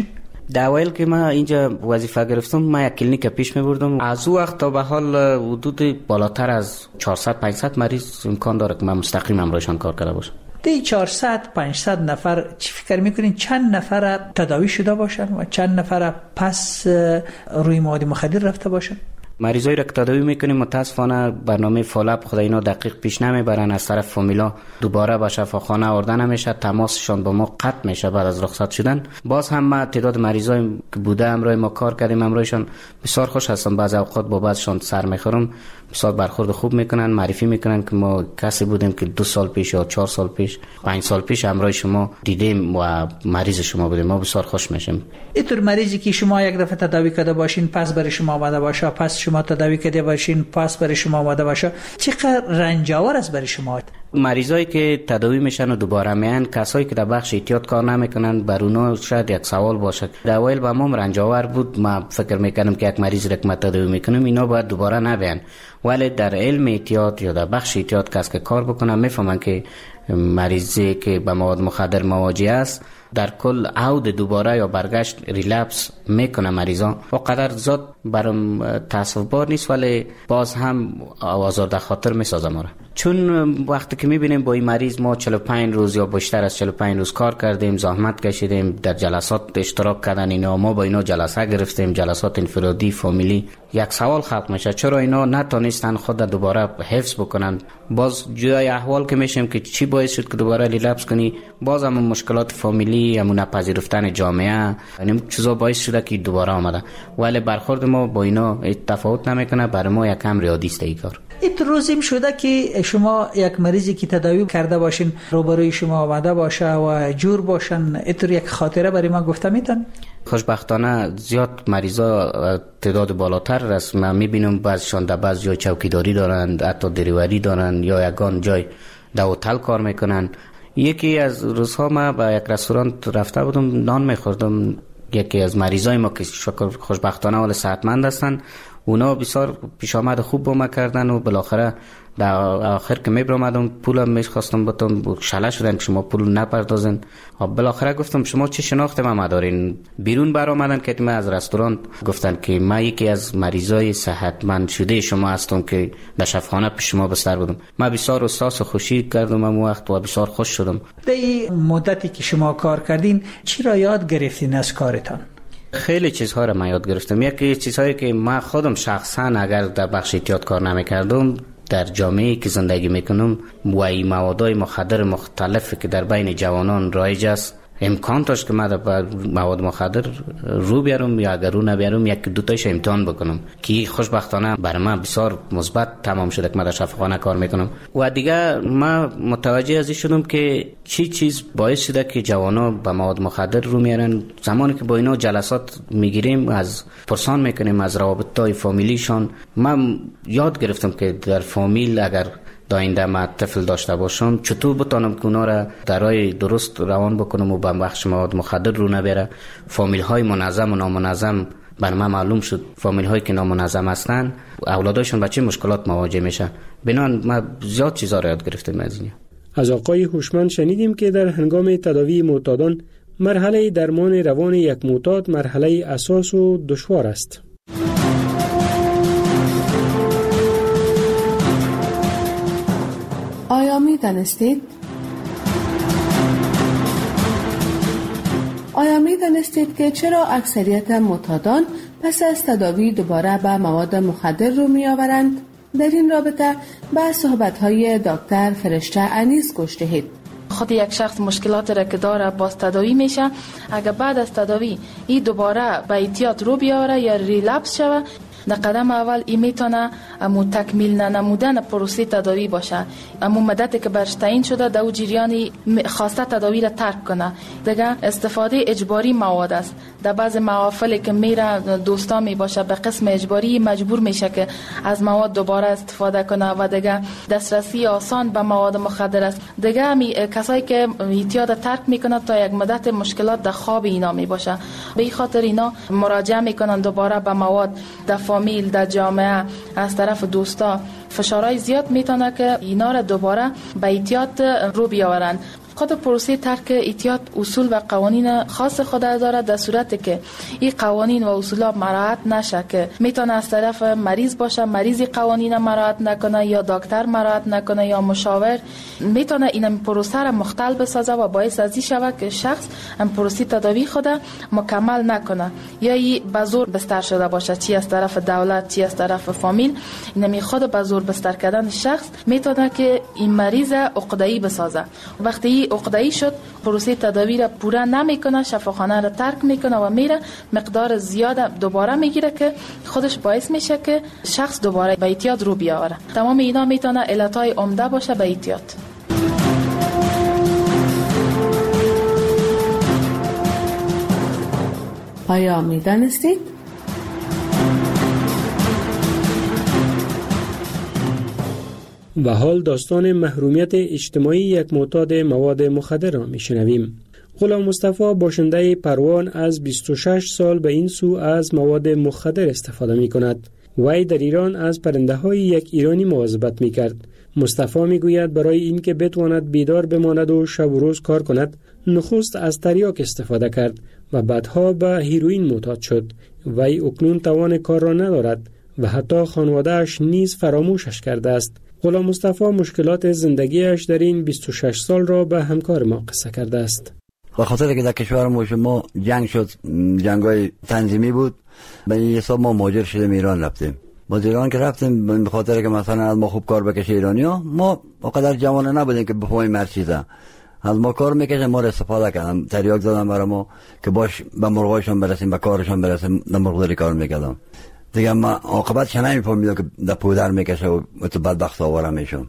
در اوایل که ما اینجا وظیفه گرفتم ما یک کلینیک پیش می بردم. از او وقت تا به حال حدود بالاتر از چهارصد پانصد مریض امکان داره که من مستقیم امروزشان کار کرده باشم. دی چهارصد پانصد نفر چی فکر میکنین چند نفر تداوی شده باشن و چند نفر پس روی مواد مخدر رفته باشن؟ مریضایی را که تداوی میکنیم متاسفانه برنامه فالوآپ خود اینا دقیق پیش نمیبرن. از طرف فامیلا دوباره به شفاخانه آورده نمیشه، تماسشان با ما قطع میشه بعد از رخصت شدن. باز هم ما تعداد مریضایی که بوده امروز ما کار کردیم امروزشان بسیار خوش هستم. بعضی اوقات با بعضشان سر میخورم، بسیار برخورد خوب میکنن، معرفی میکنن که ما کسی بودیم که دو سال پیش یا چهار سال پیش پنج سال پیش امروز شما دیدیم و مریض شما بودیم. ما بسیار خوش میشیم. اینطور مریضی که شما یک دفعه تداوی کرده باشین پس برای شما آمده باشه، پس شما تداوی کرده باشین پس برای شما آمده باشه، چقدر رنجاور است برای شما؟ مریضایی که تداوی میشن و دوباره میان، کسایی که در بخش احتیاط کار نمیکنن، بر اونا شاید یک سوال باشه. در اوایل با ما رنجاور بود، ما فکر میکنم که یک مریض را که ما تداوی میکنیم اینا باید دوباره نبین، ولی در علم احتیاط یا در بخش احتیاط کس که کار بکنن میفهمن که مریضی که با مواد مخدر مواجه است در کل عود دوباره یا برگشت ریلپس میکنه مریضان. و قدر زاد برام تاسف بار نیست، ولی باز هم آزارده خاطر میسازه ما را. چون وقتی که میبینیم با این مریض ما چهل و پنج روز یا بیشتر از چهل و پنج روز کار کردیم، زحمت کشیدیم، در جلسات اشتراک کردن اینا، ما با اینا جلسه گرفتیم، جلسات انفرادی فامیلی، یک سوال خلق میشه چرا اینا نتونستن خود دوباره حفظ بکنن. باز جای احوال که میشیم که چی باعث شد که دوباره ریلپس کنی، باز هم مشکلات فامیلی، همون نپذیرفتن جامعه، یعنی چیزا باعث شده که دوباره آمده. ولی برخورد ما با اینا تفاوت نمیکنه، برای ما یک کم ریادی است این کار. این روزیم شده که شما یک مریضی که تداوی کرده باشین روبروی شما آمده باشه و جور باشن، اینطور یک خاطره برای ما گفته میتون؟ خوشبختانه زیاد مریضا تعداد بالاتر است. من میبینم بعضشان در بعض جای چوکیداری دارند، حتی دریوری دارند یا یگان جای در هتل کار میکنن. یکی از روزها ما به یک رستوران رفته بودم، نان میخوردم. یکی از مریضای ما که خوشبختانه ولی صحتمند هستن، اونا بسیار پیش آمد خوب با ما کردن و بالاخره در آخر که میبرامدم پولم میخواستم بتم شله شدن که شما پول نپردازن. بالاخره گفتم شما چه شناخت ما دارین؟ بیرون برآمدن که من از رستوران گفتن که من یکی از مریضای صحتمند شده شما هستم که در شفاخانه پیش شما بستر بودم. من بسیار احساس خوشی کردم اون وقت و بسیار خوش شدم. در این مدتی که شما کار کردین چی را یاد گرفتین از کارتان؟ خیلی چیزها را من یاد گرفتم. یکی چیزهایی که من خودم شخصا اگر در بخش احتیاط کار نمیکردم، در جامعه‌ای که زندگی میکنم و این موادهای مخدر مختلفی که در بین جوانان رایج است، امکان داشت که من در مواد مخدر رو بیارم یا اگر رو نبیارم یک دو تایش امتحان بکنم که خوشبختانه برای من بسیار مثبت تمام شده که من در شفاخانه کار میکنم. و دیگه من متوجه از این شدم که چی چیز باعث شده که جوانا به مواد مخدر رو میارن. زمانی که با اینا جلسات میگیریم، از پرسان میکنیم از روابطهای فامیلیشان، من یاد گرفتم که در فامیل اگر داینده ما طفل داشته باشم چطور بتانم که اونا را در راه درست روان بکنم و به بخش مواد مخدر رو نبره. فامیل های منظم و نامنظم بر من معلوم شد، فامیل هایی که نامنظم هستن اولاداشون با چه مشکلات مواجه میشن. بنان ما زیاد چیزا را یاد گرفتیم از این. از آقای هوشمند شنیدیم که در هنگام تداوی معتادان مرحله درمان روان یک معتاد مرحله اساس و دشوار است. آیا می دانستید؟ آیا می دانستید که چرا اکثریت معتادان پس از تداوی دوباره به مواد مخدر رو می آورند؟ در این رابطه به صحبت‌های دکتر فرشته انیس گوش دهید. خود یک شخص مشکلات را که داره باز تداوی میشه، اگر بعد از تداوی این دوباره به احتیاط رو بیاره یا ریلپس شوه، در قدم اول این میتونه امو تکمیل ننمودن پروسه تداوی باشه. امو مدتی که برش تعیین شده در او جریانی خواسته تداوی را ترک کنه. دیگه استفاده اجباری مواد است. در بعض محافلی که میره دوستا می باشه به قسم اجباری مجبور میشه که از مواد دوباره استفاده کنه و دیگه دسترسی آسان به مواد مخدر است. دیگه همی کسایی که احتیاط ترک میکنه تا یک مدت مشکلات در خواب اینا می باشه. به این خاطر اینا مراجعه میکنن دوباره به مواد. در فامیل، در جامعه، از طرف دوستا فشارهای زیاد میتونه که اینا را دوباره به احتیاط رو بیاورن. خود پروسه ترک احتیاط اصول و قوانین خاص خود دارد، در صورتی که این قوانین و اصولا مراعات نشه که میتونه از طرف مریض باشه، مریضی قوانین مراعات نکنه یا دکتر مراعات نکنه یا مشاور، میتونه این پروسه را مختل بسازه و باعث از این شود که شخص این پروسه تداوی خود مکمل نکنه یا ای به زور بستر شده باشه، چی از طرف دولت چی از طرف فامیل. اینمی خود به زور بستر کردن شخص میتونه که این مریض عقده‌ای بسازه. وقتی این عقده‌ای شد پروسه تداوی را پورا نمیکنه، شفاخانه را ترک میکنه و میره مقدار زیاد دوباره میگیره که خودش باعث میشه که شخص دوباره به اعتیاد رو بیاوره. تمام اینا میتونه علتهای عمده باشه به اعتیاد. آیا میدانستید؟ و حال داستان محرومیت اجتماعی یک معتاد مواد مخدر را میشنویم. غلام مصطفی باشنده پروان از بیست و شش سال به این سو از مواد مخدر استفاده می کند. وی در ایران از پرنده های یک ایرانی مواظبت می کرد. مصطفی می گوید برای اینکه بتواند بیدار بماند و شب و روز کار کند، نخست از تریاک استفاده کرد و بعدها به هیروئین معتاد شد. وی اکنون توان کار را ندارد و حتی خانواده‌اش نیز فراموشش کرده است. غلام مصطفی مشکلات زندگیش در این بیست و شش سال را به همکار ما قصه کرده است. به خاطر که در کشور ما جنگ شد، جنگای تنظیمی بود، به این حساب ما مهاجر شدیم ایران رفتیم. با ایران که رفتیم به خاطر که مثلا از ما خوب کار بکشه ایرانیا، ما اونقدر جوان نبودیم که بفهمیم هر چیزا. از ما کار میکشن، ما را استفاده کردم، تریاک زدم برای ما که باش به مرغایشون برسیم، به کارشون برسیم، در مرغداری کار میکردم. دیگه ما عاقبتش نمیفهمیدم که در پودر میکشه و تو بدبخت آواره میشم.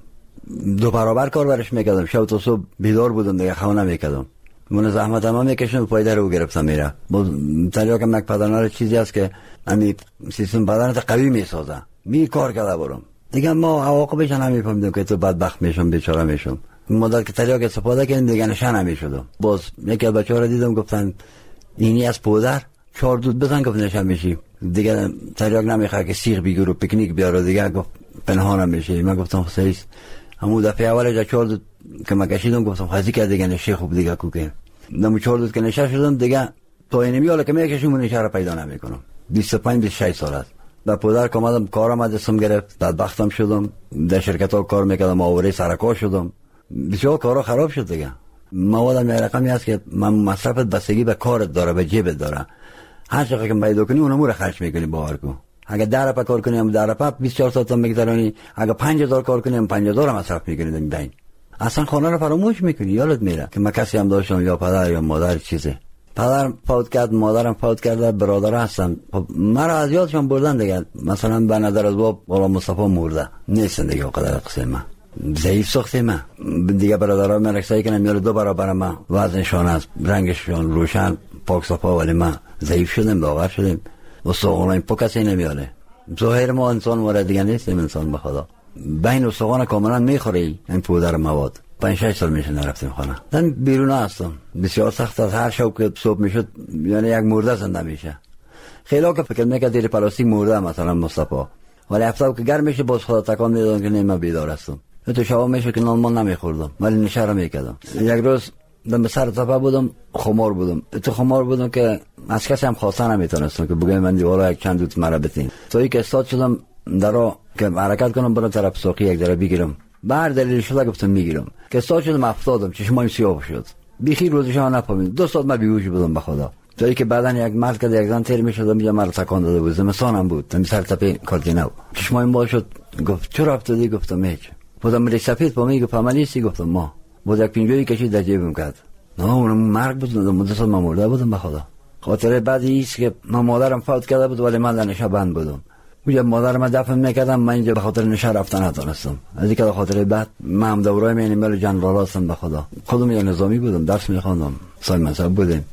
دو برابر کار برش میکردم، شب تا صبح بیدار بودم، دیگه خونه نمیکردم. من زحمت هم میکشم، پایدار رو گرفتم میره. با تریاک مک پدرانه چیزی است که همین سیستم بدنت قوی میسازه، می کار کرده برام. دیگه ما عواقبش نمیفهمیدم که تو بدبخت میشم، بیچاره میشم. مدت که تریاک استفاده کردم دیگه نشه نمیشدم. باز یکی از بچه‌ها دیدم گفتن اینی از پودر چهار دود بزن که نشه میشی. دیگه تریاک نمیخواد که سیغ بگیره و پیکنیک بیاره، دیگه گفت پنهانم میشه. من گفتم صحیح است. همون دفعه اول جا چهار دود که ما کشیدم گفتم خاصی که دیگه نشه خوب دیگه کوکه. نمو چهار دود که نشه شدم دیگه تو اینمی حالا که میکشم نشه را پیدا نمیکنم. بیست و پنج بیست و شش سال است. با پدر کمادم کارم دستم گرفت، بدبختم شدم، در شرکت ها کار میکردم، آوره سرکار شدم. بسیار کارا خراب شد دیگه. موادم یه رقمی هست که من مصرفت بستگی به کارت داره، به جیبت داره. هر چقدر که پیدا کنی اونمو رو خرج میکنی باور کن. اگه ده رپا کار کنی هم ده رپا بیست و چهار ساعت هم میگذرونی، اگه پنج هزار کار کنی هم پنج هزار هم مصرف میکنی در بین. اصلا خانه رو فراموش میکنی، یادت میره که من کسی هم داشتم یا پدر یا مادر چیزه. پدرم فوت کرد، مادرم فوت کرده، برادر هستن. خب مرا از یادشون بردن دیگه. مثلا به نظر از باب غلام مصطفی مرده نیستن دیگه، قدر قصه من ضعیف ساخته من دیگه. برادرها من رکسایی کنم یارو دو برابر من وزنشان است، رنگشان روشن پاک صفا، ولی من ضعیف شدم، لاغر شدم و سوغلای پا کسی نمیاره. ظاهر ما انسان مورد دیگه نیستیم، انسان به خدا بین استخوان کاملا میخوری. این پودر مواد پنج شش سال میشه نرفتیم خانه. من بیرون هستم، بسیار سخت از هر شب که صبح میشد یعنی یک مرده زنده میشه. خیلی که فکر میکرد زیر پلاستیک مرده مثلا مصطفی، ولی هفته که گرم میشه باز خدا تکان میدادن که نه من بیدار هستم. تو شب میشه که نان من نمیخوردم ولی نشه میکردم. یک روز دم سر تپه بودم، خمار بودم، تو خمار بودم که از کسی هم خواسته نمیتونستم که بگم من دیوالا یک چند دوت مرا بتین. توی که استاد شدم درا که حرکت کنم برم طرف ساقی یک ذره بگیرم، بعد دلیل شده گفتم میگیرم که استاد شدم افتادم، چشمایم سیاه شد، بیخی روزش هم نفهمیدم. دو ساعت من بیهوش بودم به خدا. توی که بعدن یک مرد که یک زن تیر میشد میگم مرا تکان داده بود، زمستانم بود، تم سر تپه کارتینو، چشمایم باز شد. گفت چرا افتادی؟ گفتم هیچ. بودم ری سفید با میگه فاملیستی. گفتم ما بود یک پنجویی کشید در جیبم کرد. نه اونم مرگ بود، مدت ما مرده بودم به خدا. خاطر بعدی است که من مادرم فوت کرده بود ولی من در نشه بند بودم. میگم مادرم دفن میکردم، من اینجا به خاطر نشه رفتن ندانستم. از اینکه به خاطر بعد من هم دورای من مل جنرال هستم به خدا. خودم یک نظامی بودم، درس میخوندم، سال منصب بودیم.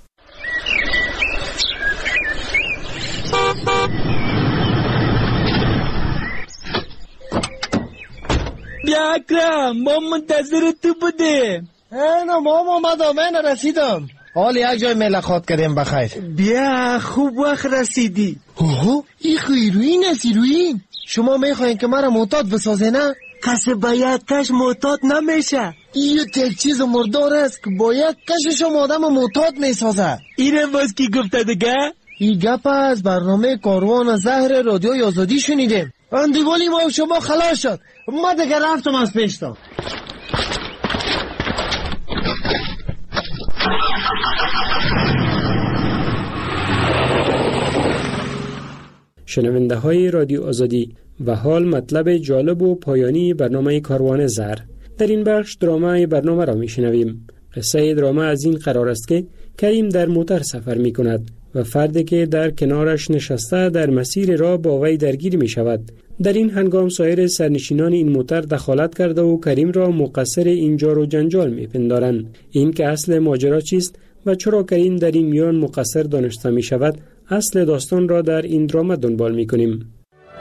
بیا اکرم، ما منتظر تو بودیم. اینا ما اومدم، من رسیدم. حال یک جای ملاقات کردیم بخیر. بیا خوب وقت رسیدی. اوه این هیروئین است. هیروئین شما میخواین که مرا معتاد بسازه نه؟ کسی باید کش معتاد نمیشه. این یک چیز مردار است که با یک کششم آدم معتاد میسازه. اینم باز کی گفته دیگه؟ این گپ از برنامه کاروان زهر رادیوی آزادی شنیدیم. اندیوالی ما و شما خلاص شد. ما دیگه رفتم از پیشتا. شنونده های رادیو آزادی و حال مطلب جالب و پایانی برنامه کاروان زهر. در این بخش درامای برنامه را می شنویم. قصه دراما از این قرار است که کریم در موتر سفر می کند و فردی که در کنارش نشسته در مسیر راه با وی درگیر می شود. در این هنگام سایر سرنشینان این موتر دخالت کرده و کریم را مقصر این جار و جنجال می پندارند. این که اصل ماجرا چیست و چرا کریم در این میان مقصر دانسته می شود، اصل داستان را در این دراما دنبال می کنیم.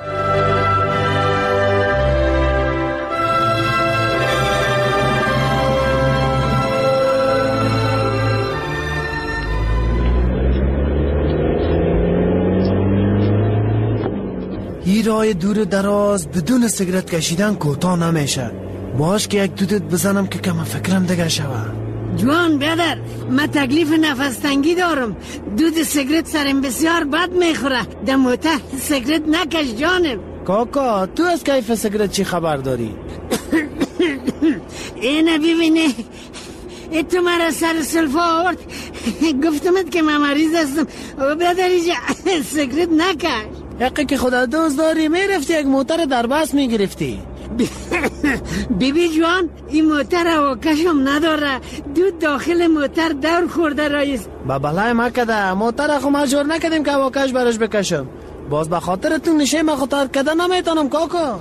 این راه دور دراز بدون سیگرت کشیدن کوتاه نمیشه. باش که یک دودت بزنم که کم فکرم دیگه شوه. جوان برادر، من تکلیف نفس تنگی دارم. دود سیگرت سرم بسیار بد میخوره. در موتر سیگرت نکش جانم. کاکا تو از کیف سیگرت چی خبر داری؟ اینه ببینه، ای تو مرا سر سلفا آورد. گفتمت که من مریض هستم. برادر سیگرت نکش. حقی که خدا دوست داری میرفتی یک موتر در بس میگرفتی. بی بی جوان، این موتر هواکشم نداره. دود داخل موتر دور خورده رایست. با بلای ما کده موتر خو مجبور نکدیم که هواکش برش بکشم. باز به خاطر تو نشه ما خطر کده نمیتونم کاکا.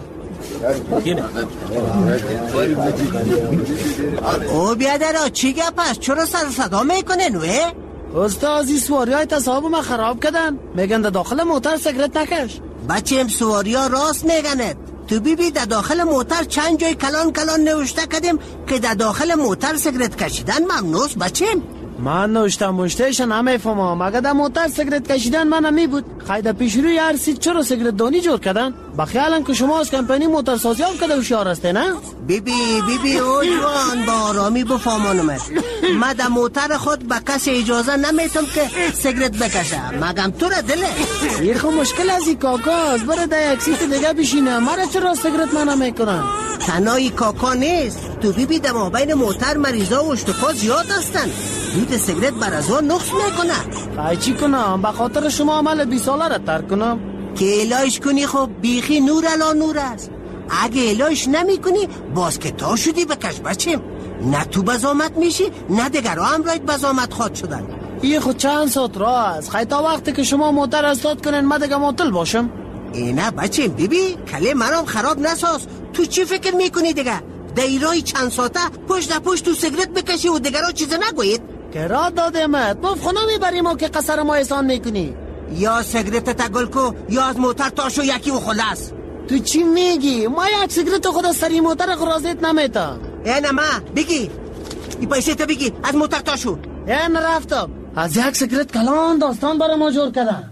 او بیادر چی گپ است؟ چرا سر صدا میکنه نوه؟ استاد این سواری های تصاحب ما خراب کردن. میگن در داخل موتر سیگرت نکش. بچه ام سواری ها راست میگنت. تو بی بی در داخل موتر چند جای کلان کلان نوشته کردیم که در داخل موتر سیگرت کشیدن ممنوعست بچیم. من نوشتم مشتهش نمیفهمم. اگه در موتر سیگرت کشیدن من نمی بود خیلی پیش روی هر سیت چرا سیگرت دانی جور کردن؟ بخیالن که شما از کمپانی موتر سازی هم کده هوشیار هسته نه؟ بی بی بی بی او جوان با آرامی بفهمانم. من در موتر خود به کسی اجازه نمیتم که سیگرت بکشه. مگم تو را دله این خو مشکل از این کاکا از بره در یک سیت دیگه بشینه. مرا چرا سیگرت من نمیکنن؟ تنهای کاکا نیست. تو بی بی در مابین موتر مریضا و اشتخا زیاد هستن. دود سیگرت بر از آن نقص میکنه. ای چی کنم؟ به خاطر شما عمل بی ساله را ترک کنم؟ که الهش کنی خب بیخی نور الا نور است. اگه الهش نمی کنی باز که تا شدی بکش بچیم. نه تو بزامت میشی نه دیگر هم راید بزامت خواد شدن. این خود چند ساعت راه است. خیلی تا وقتی که شما موتر استاد کنین من دیگه معطل باشم. اینه بچیم بیبی کله منم خراب نساز. تو چی فکر میکنی دیگه؟ دیرای چند ساعته پشت در پشت تو سیگرت بکشی و دیگر ها چیز نگوید؟ که را دادمت مف خونه میبری ما که قصر ما احسان میکنی. یا سیگرت تگل کو یا از موتر تاشو یکی و خلاص. تو چی میگی؟ ما یک سیگرت خود از سری موتر خرازیت نمیتا. اینه ما بگی این پیسه تا بگی از موتر تاشو. این رفتم از یک سیگرت کلان داستان برای ما جور کردن.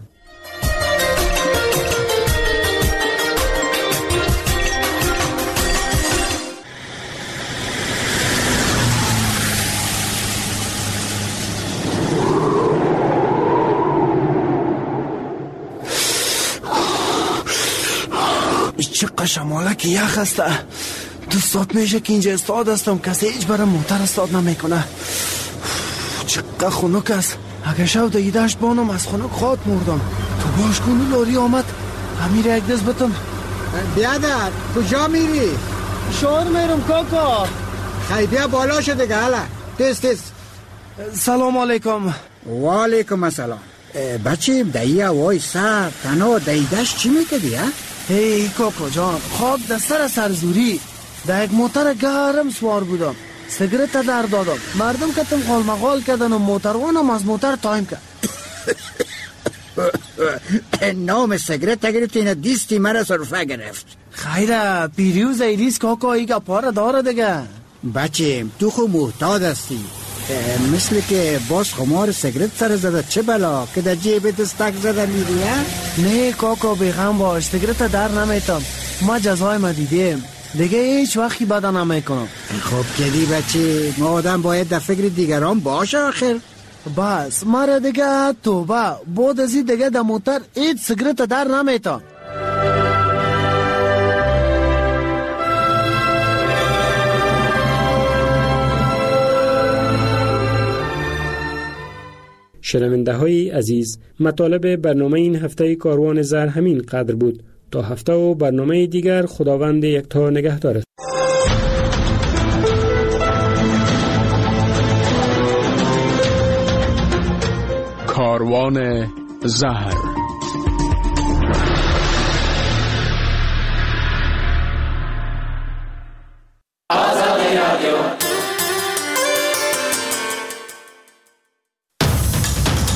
چقدر شمالک یخ هسته. دو ساعت میشه که اینجا استاد هستم کسی هیچ برای موتر استاد نمیکنه. چقدر خنک است. اگه شو در دشت بانم از خنک خواد مردم. تو باش کنو لاری آمد امیر یک دست بتم. بیادر کجا میری؟ شهر میرم کاکا. خیلی بیا بالا شده که حالا تیز تیز. سلام علیکم. و علیکم السلام. بچه دایی هوای سر تنها دایی دشت چی میکدی ها؟ هی کاکا جان خواب در سر سرزوری در یک موتر گرم سوار بودم. سیگرت در دادم. مردم کتم خال مقال کردن و موتروانم از موتر تایم کرد. نام سیگرت گرفت این دیستی مرا صرفه گرفت. خیره پیریوز ایریز کاکا ایگا پاره داره دیگه. بچه تو خو محتاط هستی. مثل که باز خمار سیگرت سر زده چه بلا که در جیب دستک زده میری ها؟ نه کاکا بیغم باش سیگرت در نمیتم. ما جزای ما دیدیم. دیگه هیچ وقتی بد نمیکنم. خب کلی بچه، ما آدم باید در فکر دیگران باشه آخر. بس مرا دیگه توبه، بعد از این دیگه در موتر هیچ سیگرت در نمیتم. شنونده های عزیز، مطالب برنامه این هفته کاروان زر همین قدر بود. تا هفته و برنامه دیگر خداوند یکتا نگهدار است. کاروان زهر